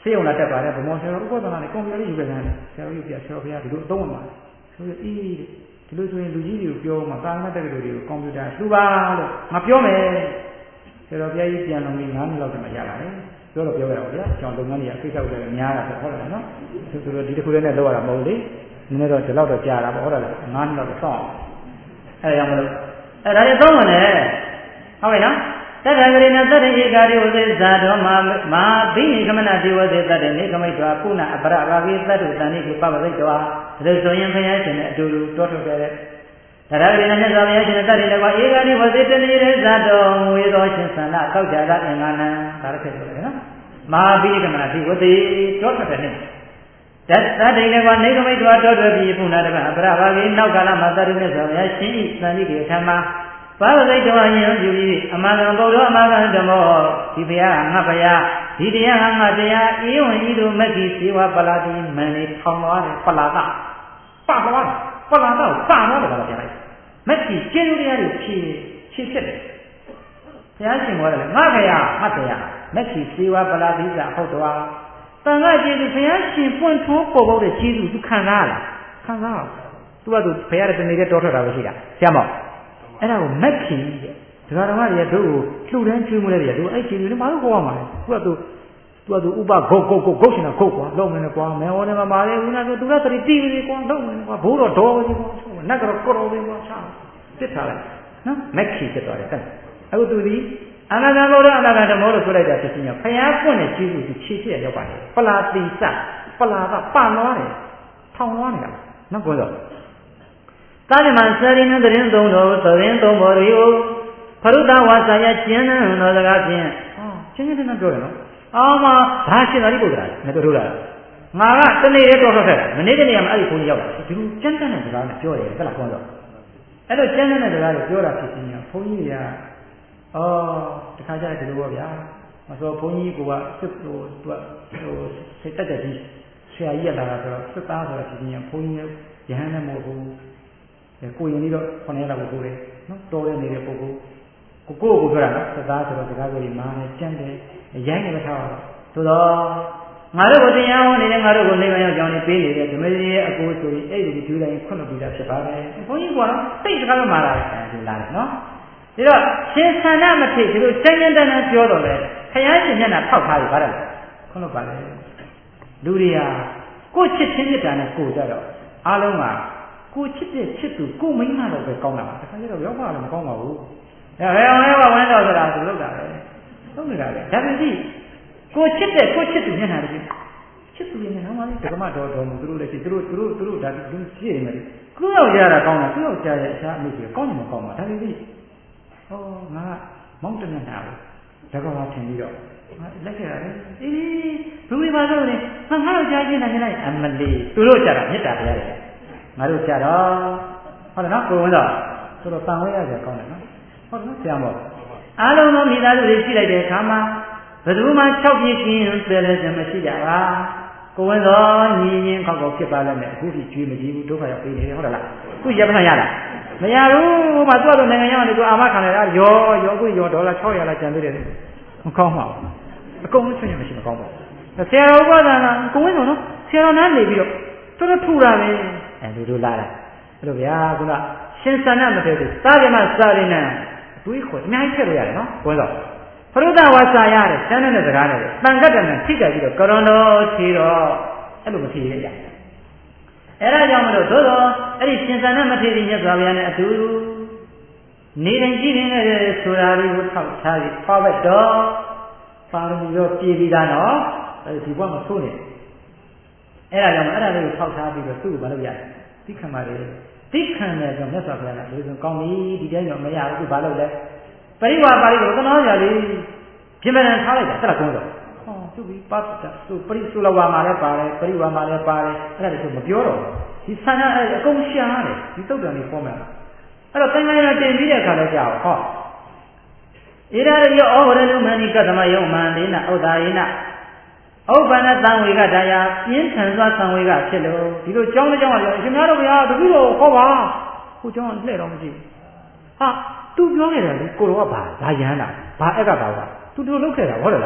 ဆေးရုံလာတက်ပါတယ်ဗမောဆရာတော်ဥပဒနာနဲ့ကွန်ပျူတာလေးယူခဲ့တယ်ဆရာတော်ယူပြဆရာတော်ဘုရားဒီလိုအသုံးဝင်ပါတယ်ဆိုပြီးအေးဒီလိုဆိုရင်လူကြီးတွေကိုပြောမှသာမတ်တဲ့လူတွေကိုကွန်ပျူတာလှူပါလို့ငါပြောမယ်ဆရာတော်ဘုရားကြီးပြန်လုံးပြီး9နှစ်လောက်တည်းမှရပါတယ်ပြောတော့ပြောကြတော့ဗျာကျွန်တော်လုပ်ငန်းတွေအဖိတ်ဆောက်တယ်များတာဆိုဟုတ်တယ်နော်သူတို့ဒီတစ်ခုတည်းနဲ့လောက်ရတာမဟုတ်လေနည်းနည်းတော့ဒီလောက်တော့ကြာတာပေါ့ဟုတ်တယ်9နှစ်လောက်တော့ဆောင်းအဲဒါကြောင့်မလို့အဲဒါလည်းသုံးဝင်တယ်ဟုတ်ကဲ့နော်တတ္တဂရိဏသတ္တဧကာရိဝသေဇာတော်မာဘိနိကမနတိဝသေတတ္တနေကမိတ်စွာပုဏ္ဏအပရဘာဂိသတ္တုတန်နိကုပပသိတောဒါဆိုရင်ဘုရားရှင်နဲ့အတူတူတောထုတ်တဲ့တတ္တဂရိဏမြတ်စွာဘုရားရှင်နဲ့တတ္တိလည်းကွာဧကာရိဝသေတနေတဲ့ဇာတော်ငွေတော်ရှင်သန္တာခောက်ကြတာအင်္ဂါနံဒါလည်းဖြစ်တယ်နော်မာဘိနိကမနတိဝသေတောထုတ်တဲ့နေ့တတ္တိလည်းကွာနေကမိတ်စွာတောထုတ်ပြီးပုဏ္ဏတပအပရဘာဂိနောက်ကာလမှာတတ္တိမြတ်စွာဘုရားရှင်ဤသန္တိကေထမဘာဝစိတ်တော်ရင်ပြုပြီးအမှန်ကန်ဘုရားအမှန်ကန်ဓမ္မောဒီဘုရားငါဘုရားဒီတရားငါတရားအေးဝင်ဤသို့မက်ကြီးစေဝပလာတိမန်လေးထောင်သွားတယ်ပလာတာပသွားတယ်ပလာတော့ပသွားတယ်ကတော့ပြန်လိုက်မက်ကြီးကျင်းလို့တရားတွေဖြည့်ဖြစ်တယ်ဘုရားရှင်ပြောတယ်ငါဘုရားမတ်တရားမက်ကြီးစေဝပလာတိစာဟုတ်တော်တန်ခါကျေးဇူးဘုရားရှင်ပွင့်ထွန်းပေါ်ပေါက်တဲ့ကျေးဇူးသူခံစားလားခံစားအောင်သူကသူဘုရားရဲ့တနေ့တောထွက်တာပဲရှိတာဆရာမောအဲ့ဒါကိုမက်ခင်တဲ့ဒကာတော်မတွေကတို့ကိုလှူဒန်းကျွေးမလဲတွေကတို့အဲ့ချီတွေဘာလို့ခေါ်ရမှာလဲသူကသူဥပဂုတ်ရှင်တာဂုတ်ကွာလုံးမနေကွာမဲဟောနေမှာပါလေဦးနာဆိုသူကတတိတီးပြီကွာလုံးမနေကွာဘိုးတော်တော်ကြီးကွာနတ်ကတော့ကော်တော်ကြီးကွာချာစစ်ထားလိုက်နော်မက်ခင်ဖြစ်သွားတယ်တဲ့အခုသူဒီအနာဂံဘုရားအနာဂံဓမ္မောလို့ဆိုလိုက်တာဖြစ်ချင်းဖယားပွင့်တဲ့ကျေးဇူးသူခြေဖြစ်ရောက်ပါတယ်ပလာတိစပလာကပန်သွားတယ်ထောင်သွားနေတာနော်ကိုယ်တော့သာဓမ္မစရိနသတင်းသုံးတော်သတင်းသုံးပေါ်ရီကိုဖရုဒ္ဓဝါစာယကျင်းတော်စကားဖြင့်ကျင်းတဲ့နဲ့ပြောတယ်နော်အာမဘာရှင်သာရိပုတ္တရာနဲ့တို့တာငါကတနေ့ရဲတော်ထွက်ခဲ့တာမနေ့ကနေ့ကမှအဲ့ဒီဘုန်းကြီးရောက်လာဒီလိုကျန်းတဲ့စကားနဲ့ပြောတယ်ဟုတ်လားကောတော့အဲ့လိုကျန်းတဲ့စကားကိုပြောတာဖြစ်ချင်းဘုန်းကြီးတွေကတခါကျဒီလိုပေါ့ဗျာမဆိုဘုန်းကြီးကစစ်သူကစိတ်တက်တဲ့ကြီးဆရာကြီးရလာတာဆိုတော့စစ်သားဆိုတာဖြစ်ချင်းဘုန်းကြီးရဟန်းနဲ့မဟုတ်ဘူးကိုရင်လေးတော့9ရက်လောက်ကိုတယ်နော်တော်ရနေတဲ့ပုဂ္ဂိုလ်ကိုပြောတာနော်သသားဆိုတော့စကားကိုဒီမာနဲ့ကြမ်းတယ်ရိုင်းနေထားတော့သို့တော့ငါတို့ကိုတရားဟောနေတယ်ငါတို့ကိုနေမရောက်ကြောင်းနေပေးနေတယ်ဓမ္မကြီးရဲ့အကိုဆိုရင်အဲ့ဒီဒီတိုင်းခွင့်လို့ပြီးတာဖြစ်ပါတယ်ဘုန်းကြီးကတော့တိတ်စကားမှလာတယ်ဒီလာတယ်နော်ဒီတော့ရှင်ဆန္ဒမဖြစ်ဒီလိုကျမ်းကျမ်းတန်းပြောတော့လေခရမ်းရှင်မျက်နှာထောက်ထားပြီဗါတယ်ခွင့်လို့ပါလေလူတွေကကိုချစ်ချင်းမြတ်တာနဲ့ကိုကြတော့အားလုံးကကိုချစ်တဲ့ချစ်သူကိုမိန်းမတော့ပဲကောင်းတာပါတခါကျတော့ရောက်ပါလည်းမကောင်းပါဘူးဒါပဲအောင်လဲဝမ်းတော်ဆိုတာသူလုပ်တာပဲလုပ်နေတာပဲဒါပေမဲ့ကိုချစ်တဲ့ကိုချစ်သူမျက်နှာတည်းချစ်သူရဲ့မျက်နှာမှာလေဓမ္မတော်တော်မူသူတို့လည်းသူတို့ဒါသူရှိနေတယ်ကိုရောက်ရတာကောင်းတာကိုရောက်ကြရဲ့အခြားအမှုတွေကောင်းတယ်မကောင်းပါဒါပေမဲ့ငါမောင်းတမျက်နှာကိုဒါကောထင်ပြီးတော့လက်ခဲ့ရတယ်အေးဘူးဒီမှာဆိုနေငါတို့ကြားချင်းနိုင်လိုက်အမလီသူတို့ကြတာမေတ္တာတရားတွေငါတို့ကြတော့ဟုတ်တယ်နော်ကိုဝင်တော့ဆိုတော့တန်ဝဲရကြကောင်းတယ်နော်ဟုတ်တယ်နော်ဆရာမောအားလုံးသောမိသားစုတွေရှိလိုက်တဲ့အခါမှာဘယ်သူမှ6ပြည့်ကင်းတယ်လည်းမရှိကြပါကိုဝင်တော့ညီညင်းခေါက်ဖြစ်ပါလဲနဲ့အခုထိကျွေးမကြည့်ဘူးဒုက္ခရောက်ပြီးနေတယ်ဟုတ်တယ်လားခုရမလားရလားမရဘူးမှသူ့အတူနိုင်ငံရောက်နေသူအာမခံလိုက်တာရောအခုရောဒေါ်လာ600လောက်ကျန်သေးတယ်မကောင်းပါဘူးအကုန်လုံးချွတ်ရမရှိမကောင်းပါဘူးဆရာတော်ဥပဒနာကိုဝင်တော့နော်ဆရာတော်နားနေပြီးတော့တော်ထူတာပဲလူတို့လာတာအဲ့လိုဗျာခုနရှင်ဆန္ဒမတည့်ဘူးသာဓမ္မစာရင်းနဲ့တွေးခေါ်အများကြီးထည့်လို့ရတယ်နော်ဘုန်းတော်ဖရုဒ္ဓဝါစာရတယ်ဆန်းတဲ့စကားနဲ့တန်ခတ်တယ်နဲ့ထိကြပြီးတော့ကရွန်တော်ထီတော့အဲ့လိုမထီရကြအဲ့ဒါကြောင့်မလို့သို့တော့အဲ့ဒီရှင်ဆန္ဒမတည့်တဲ့မြတ်စွာဘုရားနဲ့အတူနေတိုင်းကြည့်နေတဲ့ဆိုတာလေးကိုထောက်ထားပြီးပါဘက်တော့ပါရမီတော့ပြည်ပြီးသားနော်ဒီဘဝမှာဆိုးနေအဲ့ဒါကြောင့်အဲ့ဒါလေးကိုထောက်ထားပြီးတော့သူ့ကိုမလုပ်ရဘူးသိခံပါလေသိခံတယ်ဆိုမြတ်စွာဘုရားကလူစုံကောင်းပြီဒီတိုင်းတော့မရဘူးသူဘာလုပ်လဲပရိဝါပါဠိကိုသနာကြလေပြင်ပန်ထားလိုက်တာတက်လာကုန်းတော့သူပြီးပတ်တာသူပရိစုလဝါမှာလည်းပါတယ်ပရိဝါမှာလည်းပါတယ်အဲ့ဒါတွေမပြောတော့ဒီဆန္ဒအဲ့အကုန်ရှားတယ်ဒီသုတ်တန်လေးပေါ်မှာအဲ့တော့တိုင်းတိုင်းတင်ပြီးတဲ့အခါလဲကြာဟောဣရာရောဩဝရလူမဏိကသမယုံမန္တေနဥဒ္ဒါယေနဥပ္ပန္နသံဝေကတရားပြင်းထန်စွာသံဝေကဖြစ်လို့ဒီလိုကြောင်းတစ်ကြောင်းကပြောအရှင်များတို့ဘုရားတပည့်တော်ဟောပါကိုကြောင်းလှည့်တော့မရှိဘူးဟာသူပြောခဲ့တယ်လေကိုတော်ကဘာရဟန်းတာဘာအက်ကဘာသူတို့လုပ်ခဲ့တာဟုတ်တယ်လား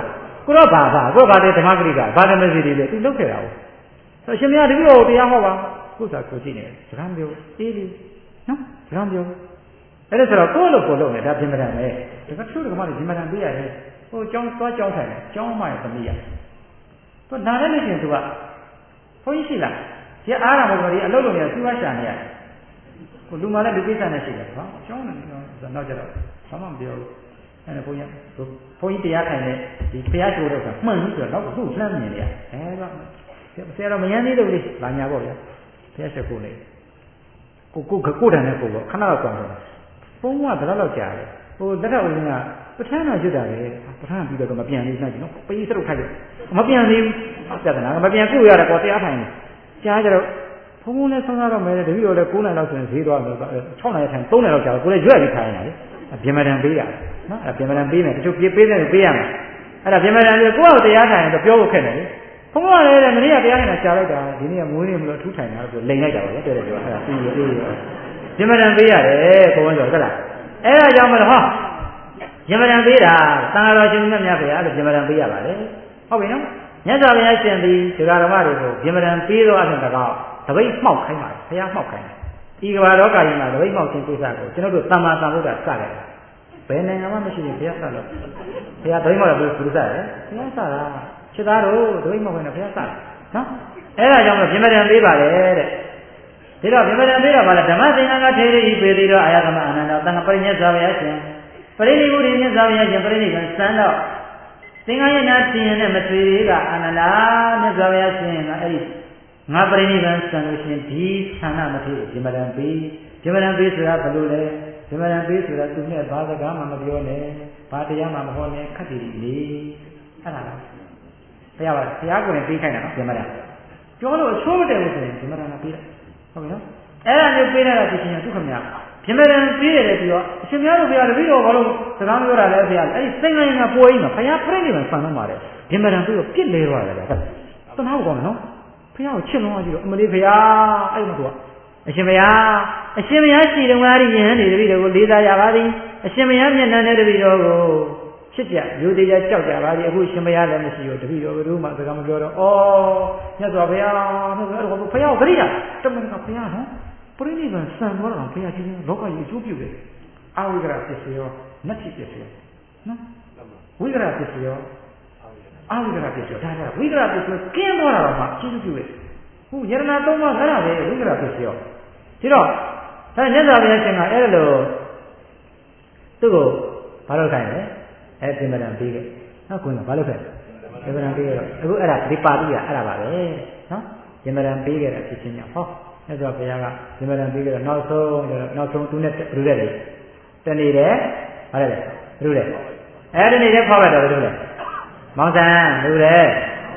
ကိုတော့ဘာတဲ့ဓမ္မဂရိကဘာသမစီတွေလေသူလုပ်ခဲ့တာကိုဆိုရှင်မရတပည့်တော်တရားဟောပါကိုယ်စားကိုကြည့်နေတယ်စကားပြောအေးလေနော်စကားပြောအဲ့ဒါဆိုတော့ကိုယ့်လိုကိုလုပ်နေဒါပြင်မတန်ပဲဒါကသူ့ဓမ္မတွေပြင်မတန်ပေးရတယ်ဟိုကျောင်းသွားကျောင်းထိုင်တယ်ကျောင်းမှရဲ့သမီးရသူနားလည်းနေချင်းသူကဘုန်းကြီးရှိလားဒီအားရမလို့ဒီအလုပ်လုပ်နေတာသူကရှာနေရတယ်ကိုလူမှလည်းလူကိစ္စနဲ့ရှိတယ်ဟောကျောင်းနေနောက်ကျတော့ဘာမှမပြောဘူးအဲ့ဒါဘုန်းကြီးတရားထိုင်နေဒီဘုရားကျိုးတော့ကမှန်ပြီဆိုတော့တော့သူ့လှမ်းမြင်နေရအဲကဆရာတော်မယန်းသေးလို့လေဘာညာပေါ့ဗျာဘုရားဆက်ကိုလေကိုတန်တဲ့ကိုပေါ့ခဏတော့ကြောင်းတော့ဘုန်းကဘယ်တော့ကြာလဲဟိုတက်တော်ဦးကပဋ္ဌာန်းတော်ကျွတ်တာလေပဋ္ဌာန်းပြီးတော့မပြန်သေးဘူးနော်ပေးစရုပ်ထိုက်တယ်မပြန်သေးဘူးပြဿနာမပြန်ပြုတ်ရတယ်ပေါ့တရားထိုင်နေကြားကြတော့ဘုန်းလည်းဆုံးသားတော့မယ်တပည့်တော်လည်း9နိုင်လောက်ဆိုရင်ဈေးသွားတယ်6နိုင်ထိုင်3နိုင်လောက်ကြာတော့ကိုလည်းရွက်ပြီးထိုင်နေတယ်ပြင်မတန်ပေးရနော်အဲ့ပြင်မတန်ပေးမယ်တချို့ပြေးပေးတယ်ပေးရမယ်အဲ့ဒါပြင်မတန်ပြီးကိုယ့်ကိုတရားထိုင်တော့ပြောဖို့ခက်တယ်လေဘုန်းကလည်းမနေ့ကတရားထိုင်တာရှားလိုက်တာဒီနေ့ကမွေးနေမလို့ထူးထိုင်တာဆိုလိန်လိုက်တာပါလေတဲ့ပြောအဲ့ဒါပြီးရောပြင်မတန်ပေးရတယ်ဘုန်းဆိုဟုတ်လားအဲ့ဒါကြောင့်မလို့ဟောပြင်မတန်ပေးတာသံဃာတော်ရှင်မြတ်များဗျာလို့ပြင်မတန်ပေးရပါလေဟုတ်ပြီနော်မြတ်စွာဘုရားရှင်သည်ဒကာဓမ္မတွေကိုပြင်မတန်ပေးတော့အပြင်တကောက်တပိတ်မှောက်ခိုင်းပါတယ်ဘုရားမှောက်ခိုင်းတယ်ဒီကဘာလောကကြီးမှာတပိတ်မှောက်ခြင်းကိစ္စကိုကျွန်တော်တို့သမ္မာသမ္ဗုဒ္ဓစခဲ့တယ်ဘယ်နိုင်ငံမှမရှိဘူးဘုရားစလို့ဘုရားတပိတ်မှောက်တယ်ဘယ်လိုစတယ်ဘုရားစတာခြေသားတို့တပိတ်မှောက်ခိုင်းတယ်ဘုရားစတယ်နော်အဲ့ဒါကြောင့်ပြင်မတန်ပေးပါတယ်တဲ့ဒီတော့ပြင်မတန်ပေးတော့ဗါလဲဓမ္မသင်္ကန်းကထေရီပေသေးတော့အာယသမအနန္တသံဃာပရိညတ်စွာဘုရားရှင်ပရိနိဗ္ဗုဒိမြတ်စွာဘုရားရှင်ပရိနိဗ္ဗာန်စံတော့သင်္ဃာယနာတင်ရင်နဲ့မထွေသေးကအနန္တမြတ်စွာဘုရားရှင်ကအဲ့ဒီငါပရိနိဗ္ဗာန်စံလို့ရှင်ဒီဌာနမထေရပြင်မတန်ပေးပြင်မတန်ပေးဆိုတာဘယ်လိုလဲပြင်မတန်ပေးဆိုတာသူနဲ့ဘာစကားမှမပြောနဲ့ဘာတရားမှမဟောနဲ့ခက်တည်နေအဲ့ဒါလားဘုရားကဘုရားကိုယ်နဲ့ပေးခိုင်းတာနော်ပြင်မတန်ပြောလို့အချိုးမတည့်ဘူးဆိုရင်ပြင်မတန်ကပေးတယ်ဟုတ်ပြီနော်အဲ့ဒါမျိုးပေးရတာဖြစ်ချင်းဒုက္ခမရပြင်မတန်ပေးရတယ်ပြီးတော့အရှင်များတို့ဘုရားတပည့်တော်ဘာလို့စကားပြောတာလဲဘုရားအဲ့ဒီစိတ်ငြိမ်ကပွဲကြီးမှာဘုရားပြိဋိဘံဆံတော့ပါတယ်ပြင်မတန်ပြီးတော့ပြစ်လဲသွားတယ်ဗျာတနာဟုတ်ကောင်းနော်ဘုရားကိုချစ်လုံးသွားကြည့်တော့အမလေးဘုရားအဲ့မှာသူကအရှင်ဘုရားရှိတော်မူရည်ယဟန်ဒီတပည့်တော်ကိုလေးစားရပါသည်အရှင်ဘုရားမျက်နှာနဲ့တပည့်တော်ကိုချစ်ကြရိုသေကြကြောက်ကြပါသည်အခုရှင်ဘုရားလည်းမရှိဘူးတပည့်တော်ဘယ်သူမှစကားမပြောတော့မြတ်စွာဘုရားဘုရားကိုဂရိယာတမန်ကဘုရားနော်ပရိနိဗ္ဗာန်စံသွားတော့ဘုရားကြီးလောကကြီးအကျိုးပြုတယ်အာဝိကရပစ္စယောနတ္တိပစ္စယောနော်ဝိကရပစ္စယောအာဝိကရပစ္စယောဒါကဝိကရပစ္စယောကင်းသွားတာတော့မှအကျိုးပြုတယ်ဟိုယရနာသုံးပါးခါရပဲဝိကရပစ္စယောဒီတော့ဒါမြတ်စွာဘုရားရှင်ကအဲ့လိုသူ့ကိုဘာလို့ခိုင်းလဲအဲ့ပြင်မတန်ပေးခဲ့နော်ကိုယ်ကဘာလို့ခဲ့ပြင်မတန်ပေးခဲ့တော့အခုအဲ့ဒါဒီပါဠိကအဲ့ဒါပါပဲနော်ပြင်မတန်ပေးခဲ့တာဖြစ်ချင်းညဟောမြတ်စွာဘုရားကပြင်မတန်ပေးခဲ့တော့နောက်ဆုံးသူနဲ့ဘယ်လိုလဲတနေ့တည်းဘာလဲဘယ်လိုလဲအဲ့ဒီနေ့တည်းဖောက်လိုက်တော့ဘယ်လိုလဲမောင်ဆန်းဘယ်လိုလဲ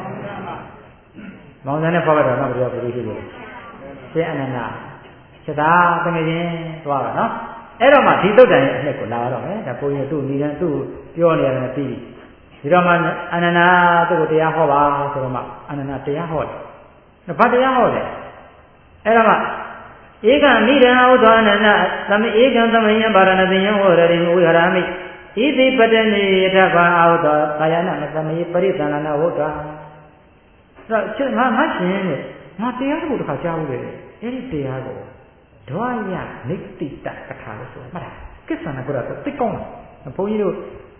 မောင်ဆန်းနဲ့ဖောက်လိုက်တော့နောက်ဘယ်လိုရှိလဲရှင်အနန္ဒချက်သားတကယ်ချင်းသွားတာနော်အဲ့တော့မှဒီတုတ်တန်ရဲ့အနှစ်ကိုလာတော့မယ်ဒါဘုန်းကြီးတို့ညီတန်းသူ့ပြောနေရတယ်ပြီးဒီတော့မှအနန္ဒသူ့ကိုတရားဟောပါဆိုတော့မှအနန္ဒတရားဟောတယ်ဘာတရားဟောလဲအဲ့တော့မှဧကမိဒံဥသောအနန္ဒသမဧကံသမယံဗာရဏတိယံဝရရိဝိဟရမိဣတိပတနေယထဘာအာဟုသောကာယနာသမယေပရိသန္နဝုဒ္ဓဆိုတော့ငါရှင်တဲ့ငါတရားကိုတစ်ခါကြားဘူးလေအဲ့ဒီတရားကိုဒွါယနိတိတကထာလို့ဆိုမှတ်တာကိစ္ဆနာကုရဆိုသိကောင်းတာဘုန်းကြီးတို့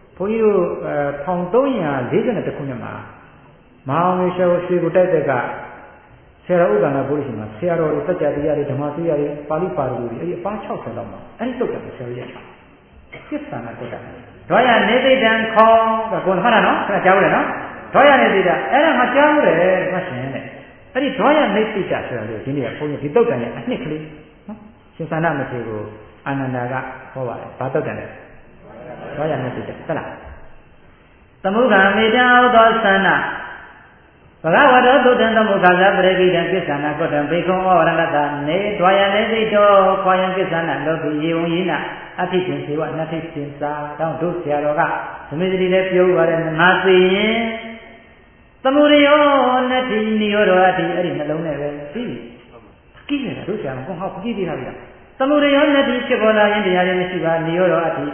1340ခုနှစ်မှာမဟာဝိရှောရွှေကိုတိုက်တဲ့ကဆရာတော်ဥဒ္ဒနာဘုရားရှင်မှာဆရာတော်တွေစัจ जा တရားတွေဓမ္မစရိယာတွေပါဠိပါဠိတွေအဲ့ဒီအပါ60လောက်မှာအဲ့ဒီတုတ်တယ်ဆရာကြီးကိစ္ဆနာကုရဒွါယနိတိတံခေါ်ကကိုယ်မှတ်တာနော်ဆရာကြားဘူးလေနော်ဒွါယနိတိတအဲ့ဒါမှကြားဘူးလေမှတ်ရှင်တဲ့အဲ့ဒီဒွါယနိတိတဆိုတာလေဒီနေ့ကဘုန်းကြီးဒီတုတ်တယ်ရဲ့အနှစ်ကလေးနော်ရှင်သန္ဓမထေရကိုအာနန္ဒာကဟောပါတယ်ဘာတုတ်တယ်လဲဒွါယနိတိတဟုတ်လားသမုဂ္ဂမေတ္တာဥသောသန္နာဘဂဝတောသုတံသမုခါသပရိကိတံကိစ္ဆနာကောတံဘေကုံဩရဏတနေဒွါယနေသိတောခွာယံကိစ္ဆနာလောကိယေဝံယေနအထိတင်စေဝနထိတင်စာတောင်းတို့ဆရာတော်ကသမီးကြီးလည်းပြောပါတယ်ငါသိရင်သမုဒယောနတ္တိနိရောဓအထိအဲ့ဒီနှလုံးနဲ့ပဲပြီးကြည့်နေတာတို့ဆရာကဟောကြည့်သေးတာဗျာသမုဒယောနတ္တိဖြစ်ပေါ်လာရင်တရားတွေမရှိပါနိရောဓအထိ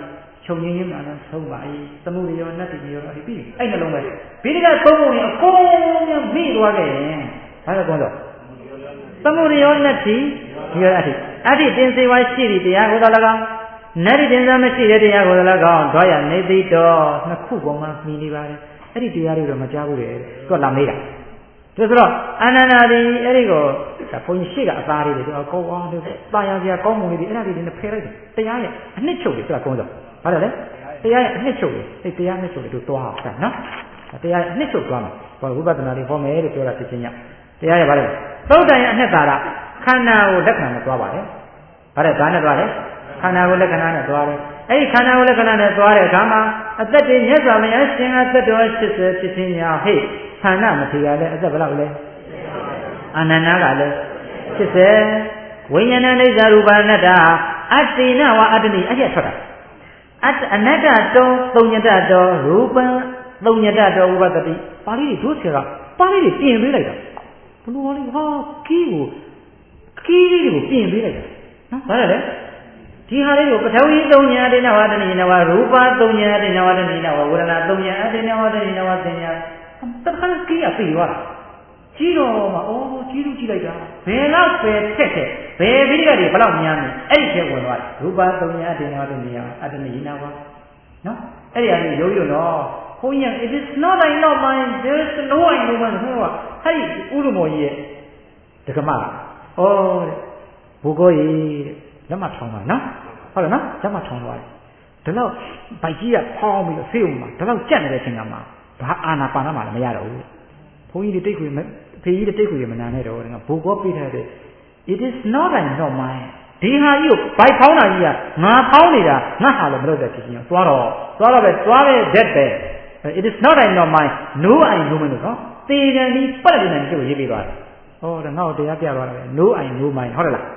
ချုပ်ငင်းရင်းမှလည်းဆုံးပါ၏သမုဒိယောနတ္တိယောအဲ့ဒီအဲ့နှလုံးပဲဘိဓိကသုံးပုံကြီးအကုန်လုံးမိသွားခဲ့ရင်ဘာလဲကောတော့သမုဒိယောနတ္တိယောအတ္တိတင်စေဝါရှိသည့်တရားကိုလည်းကောင်းနတ္တိတင်စားမရှိတဲ့တရားကိုလည်းကောင်းတွားရနေသိတော်နှစ်ခုပေါ်မှာမြင်နေပါတယ်အဲ့ဒီတရားတွေတော့မကြားဘူးလေသူကလာမေးတာဒါဆိုတော့အာနန္ဒာဒီအဲ့ဒီကိုဘုန်းကြီးရှိကအသားလေးတွေသူကကောင်းအောင်လို့တာယာစရာကောင်းမှုလေးတွေအဲ့ဒါတွေနဲ့ဖယ်လိုက်တယ်တရားရဲ့အနှစ်ချုပ်တွေသူကကောင်းတော့ဘာလဲတရားရဲ့အနှစ်ချုပ်တွေအဲ့တရားနှစ်ချုပ်တွေတို့တွားအောင်နော်တရားရဲ့အနှစ်ချုပ်တွားမှာဘာဝိပဿနာတွေဟောမယ်လို့ပြောတာဖြစ်ချင်းညတရားရဲ့ဘာလဲသုတ်တန်ရဲ့အနှစ်သာရခန္ဓာကိုလက္ခဏာနဲ့တွားပါတယ်ဘာလဲဒါနဲ့တွားတယ်ခန္ဓာကိုလက္ခဏာနဲ့တွားတယ်အဲ့ဒီခန္ဓာကိုလက္ခဏာနဲ့တွားတဲ့အခါမှာအသက်တွေမြတ်စွာဘုရားရှင်အသက်တော်80ဖြစ်ခြင်းညာဟဲ့ခန္ဓာမထေရလည်းအသက်ဘယ်လောက်လဲအာနန္ဒာကလည်း80ဝိညာဏအိဇာရူပအနတ္တအတ္တိနဝအတ္တနိအဲ့ရထွက်တာအနတ္တတောသုံးညတတောရူပံသုံးညတတောဥပတတိပါဠိတွေတို့ဆရာပါဠိတွေပြင်ပေးလိုက်တာဘလို့ဟောလိဟောကီးတွေကိုပြင်ပေးလိုက်တာနော်ဘာလဲဒီဟာလေးကိုပထဝီသုံးညာအတ္တိနဝအတ္တနိနဝရူပသုံးညာအတ္တိနဝအတ္တနိနဝဝေဒနာသုံးညာအတ္တိနဝအတ္တနိနဝသင်ညာတခါကီးရပြီသွားတာကြီးတော်မှာကြီးလူကြီးလိုက်တာဘယ်တော့ပဲထက်တဲ့ဘယ်ပြီးကြတယ်ဘယ်တော့များနေအဲ့ဒီထဲဝင်သွားတယ်ရူပသုံးညာအတ္တိနဝအတ္တနိယအတ္တနိနဝနော်အဲ့ဒီအရင်ရိုးရိုးတော့ဘုန်းကြီး it is not I not mine there is no I no man ဟိုကဟဲ့ဥရမောကြီးရဲ့ဒကမတဲ့ဘုကိုကြီးလက်မထောင်ပါနော်ဟုတ်တယ်နော်လက်မထောင်သွားတယ်ဒါတော့ဗိုက်ကြီးကဖောင်းပြီးဆေးုံမှာဒါတော့ကြက်နေတဲ့အချိန်ကမှဘာအာနာပါနမှလည်းမရတော့ဘူးဘုန်းကြီးတွေတိတ်ခွေဖေကြီးတွေတိတ်ခွေမနာနဲ့တော့ဘုကောပြထားတဲ့ it is not I not mine ဒီဟာကြီးကိုဗိုက်ဖောင်းတာကြီးကငါဖောင်းနေတာငါဟာလည်းမလုပ်တဲ့ဖြစ်ချင်းသွားတော့ပဲthat ပဲ it is not I not mine no I no mine နော်သေတယ်ဒီပတ်တယ်နဲ့ကျုပ်ရေးပေးသွားတယ်ဟောဒါငါ့ကိုတရားပြသွားတယ် no I no mine ဟုတ်တယ်လား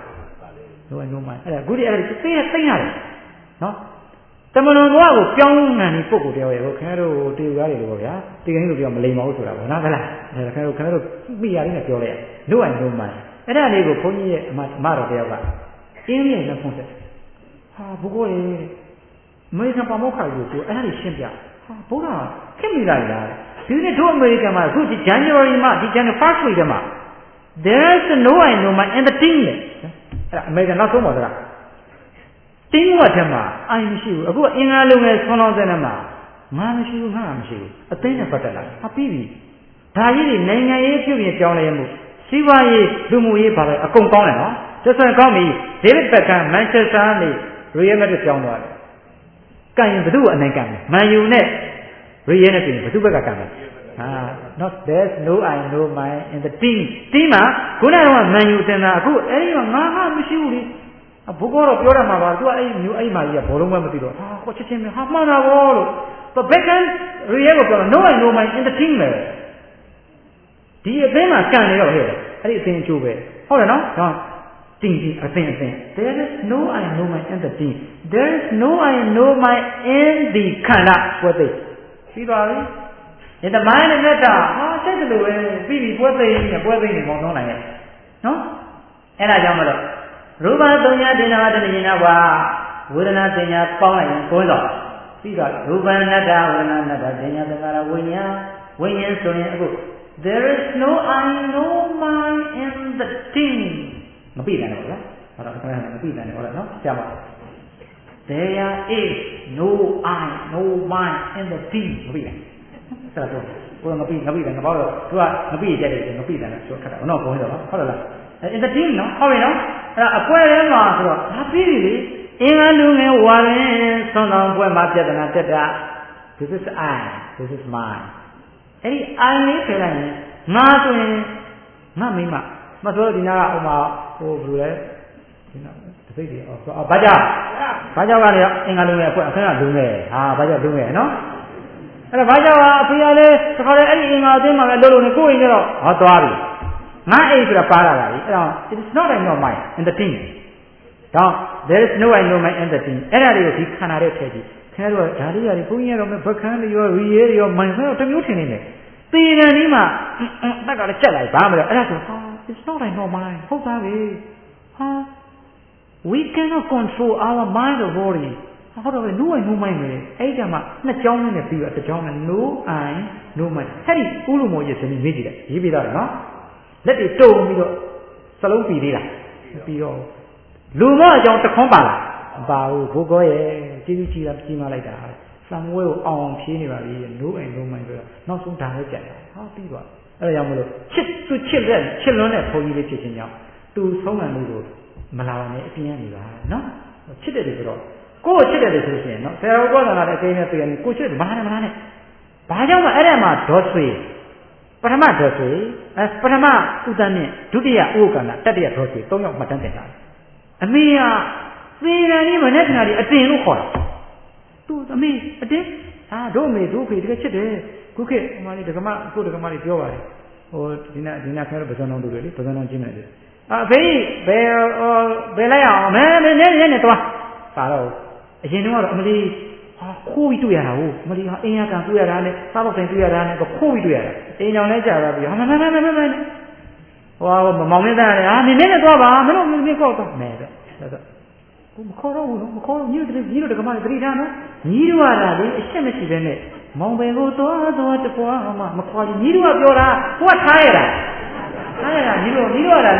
no I no mine အဲ့ဒါအခုဒီအဲ့ဒါသိရတယ်နော်တမလွန်ဘဝကိုပြောင်းမှန်ဒီပုဂ္ဂိုလ်တယောက်ရဲ့ခင်ဗျားတို့တေယူသားတွေလို့ဗျာတေကိန်းလို့ပြောမလိမ္မာဘူးဆိုတာပေါ့နော်ဟုတ်လားခင်ဗျားတို့မိရလေးနဲ့ပြောလိုက်ရ no I no mine အဲ့ဒါလေးကိုဘုန်းကြီးရဲ့အမတော်တယောက်ကအင်းမြင့်နဲ့ဖုန်းဆက်ဟာဘုကိုရေအမေရိကန်ပါမောက္ခကြီးကိုအဲ့ဒါလေးရှင်းပြဟာဘုရားခင်မိလိုက်လားဒီနေ့တို့အမေရိကန်မှာအခုဒီ January မှာဒီ January 1st week မှာ there's no I no mine in the team အဲ့ဒါအမေရိကန်နောက်ဆုံးပါစကားတင်းဝတ်ထဲမှာအိုင်မရှိဘူးအခုအင်္ဂါလုံးနဲ့ဆွမ်းလောင်းတဲ့မှာငါမရှိဘူးငါမရှိဘူးအသိနဲ့ပတ်သက်လာအပြီးပြီဒါကြီးတွေနိုင်ငံရေးပြုပြင်ပြောင်းလဲမှုစီးပွားရေးလူမှုရေးပါပဲအကုန်ကောင်းတယ်နော်ကျဆန်ကောင်းပြီဒေးဗစ်ဘက်ကမန်ချက်စတာနဲ့ရီယယ်မက်ဒစ်ပြောင်းသွားတယ်ကံရင်ဘယ်သူ့အနိုင်ကံလဲမန်ယူနဲ့ရီယယ်နဲ့ပြင်ဘယ်သူ့ဘက်ကကံလဲnot there's no I no mine in the team မှာခုနကမန်ယူတင်တာအခုအဲ့ဒီမှာငါမရှိဘူးလေဘုကောတော့ပြောရမှာပါသူကအဲ့မျိုးအဲ့မာကြီးကဘောလုံးပဲမသိတော့ကိုချက်ချင်းဟာမှန်တာဗောလို့သူဘက်ကန်ရီယယ်ကိုပြော no I no mine in the team ပဲဒီအသင်းမှာကံနေတော့ဟဲ့အဲ့ဒီအသင်းအကျိုးပဲဟုတ်တယ်နော်တင်းအသင်း there is no I no mine in the team there is no I no mine in the ခန္ဓာပွဲသိရှိပါပြီ in the mind နဲ့တာဟာစိတ်တလို့ပဲပြီးပွဲသိနေပေါင်းသုံးနိုင်ရဲ့နော်အဲ့ဒါကြောင့်မလို့ရူပသုံးညာတင်နာတဏှိနာဝဝေဒနာတင်ညာပေါင်းလိုက်ရင်ကိုယ်တော့ပြီးတော့ရူပနတ္တဝေဒနာနတ္တတင်ညာသင်္ခါရဝိညာဉ်ဆိုရင်အခု there is no I no mine in the team မပြီးတယ်နော်ဟုတ်လားခဏမပြီးတယ်ဟုတ်လားနော်ကြားပါ there is no I no mine in the team မပြီးတယ်ဆက်တော့ကိုယ်မပြီးတယ်ငါပေါ့တော့သူကမပြီးကြတယ်မပြီးတယ်ဆိုခက်တာတော့ဘုန်းကြီးတော့ဟုတ်လားin the team နော်ဟုတ်ပြီနော်အဲ့ဒါအကွဲထဲမှာဆိုတော့ဒါပြီးပြီလေအင်္ဂါလူငယ်ဝါရင်သွန်တော်ပွဲမှာပြဿနာတက်တာ this is I this is mine အဲ့ဒီ I လေးခလိုက်ရင်ငါဆိုရင်ငါမိမမဆိုဒီနာကဥမာဟိုဘယ်လိုလဲဒီနာတစ်စိတ်တွေဆိုဘာကြောင့်ကလည်းအင်္ဂါလူငယ်အဖွဲ့အခန်းကလူငယ်ဟာဘာကြောင့်လူငယ်နော်အဲ့ဒါဘာကြောင့်အဖေကလည်းတခါလေအဲ့ဒီအင်္ဂါအသင်းမှာပဲလို့နေကိုယ်ရင်တော့ဟောသွားပြီငါအိမ်ဆိုတာပါလာတာလေအဲ့တော့ it is not I no mine in the team တော့ there is no I no mine in the team အဲ့ဒါလေးကိုဒီခန္ဓာရဲ့ထဲကြီးခင်ဗျားတို့ကဒါလေးရတယ်ဘုန်းကြီးကတော့ဘခန်းတွေရောရီရဲတွေရောမိုင်ဆိုတော့တမျိုးထင်နေတယ်သေတယ်ဒီမှာတက်ကလည်းချက်လိုက်ဘာမလဲအဲ့ဒါဆိုဟာ it's not I no mine ဟုတ်သားပဲဟာ we cannot control our mind or body ဟုတ်တော့ပဲနိုးရင်နိုးမိုင်းပဲအဲ့ကြမှာနှစ်ကြောင်းနဲ့ပြီးတော့တစ်ကြောင်းနဲ့နိုးအိုင်နိုးမိုင်းအဲ့ဒီဥလူမောရဲ့ဇနီးမေးကြည့်တယ်ရေးပြီးသားတယ်နော်လက်တွေတုံပြီးတော့စလုံးပြီးသေးလားပြီးတော့လူမောအကြောင်းတခွန်းပါလားမပါဘူးဘိုးကောရဲ့ကျေးဇူးကြီးတာကြီးမလိုက်တာစံမွေးကိုအောင်ဖြေးနေပါပြီနိုးအိမ်နိုးမိုင်းဆိုတော့နောက်ဆုံးဒါပဲကြက်တယ်ဟာပြီးသွားအဲ့ဒါကြောင့်မလို့ချစ်လွန်းတဲ့ဘုန်းကြီးလေးဖြစ်ခြင်းကြောင့်သူဆုံးခံမှုကိုမလာနဲ့အပြင်းရနေပါနော်ချစ်တယ်ဆိုတော့ကိုယ်ချစ်တယ်လို့ဆိုရှင်နော်ဆရာတော်ကောသနာတဲ့အကျဉ်းနဲ့တွေ့ရင်ကိုချစ်တယ်မလာနဲ့ဘာကြောင့်လဲအဲ့ဒါမှဒေါ်ဆွေပထမဒေါ်ဆွေပထမဥဒ္ဒနဲ့ဒုတိယဥက္ကန္တတတိယဒေါ်ဆွေ၃ယောက်မှတ်တမ်းတင်တာအမေကသေရန်ကြီးမနဲ့တနာကြီးအတင်လို့ခေါ်တာသူအမေအတင်တို့အမေတို့ဖေတကယ်ချစ်တယ်ခုခေတ်ဟိုမှာလေဒကမကိုဒကမလေးပြောပါတယ်ဟိုဒီနာခဲတော့ပဇွန်တော်တို့လေပဇွန်တော်ချင်းနေတယ်ဖေးဘယ်လိုက်အောင်မဲနဲ့သွားပါတော့အရင်တော့အမလီခိုးပြီးတွေ့ရတာဟုတ်မလီအင်းရကန်တွေ့ရတာနဲ့စားတော့ဆိုင်တွေ့ရတာနဲ့ခိုးပြီးတွေ့ရတာအင်းကြောင်လဲကြာတာပြီးမဟိုမောင်မင်းသားလည်းနင်းနဲ့သွားပါမင်းတို့မင်းကောက်တော့မဲပဲကိုမခေါ်တော့ဘူးနော်မခေါ်တော့ညီတို့တကမလေးတတိထားနော်ညီတို့ကလေအရှက်မရှိပဲနဲ့မောင်ပင်ကိုသွားတပွားမှမခေါ်ဘူးညီတို့ကပြောတာကိုကထားရတာညီတို့ကလေနော်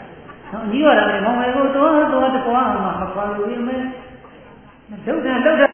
ညီတို့ကလည်းမောင်ပင်ကိုသွားတပွားမှမခေါ်ဘူးမင်းဒုက္ခ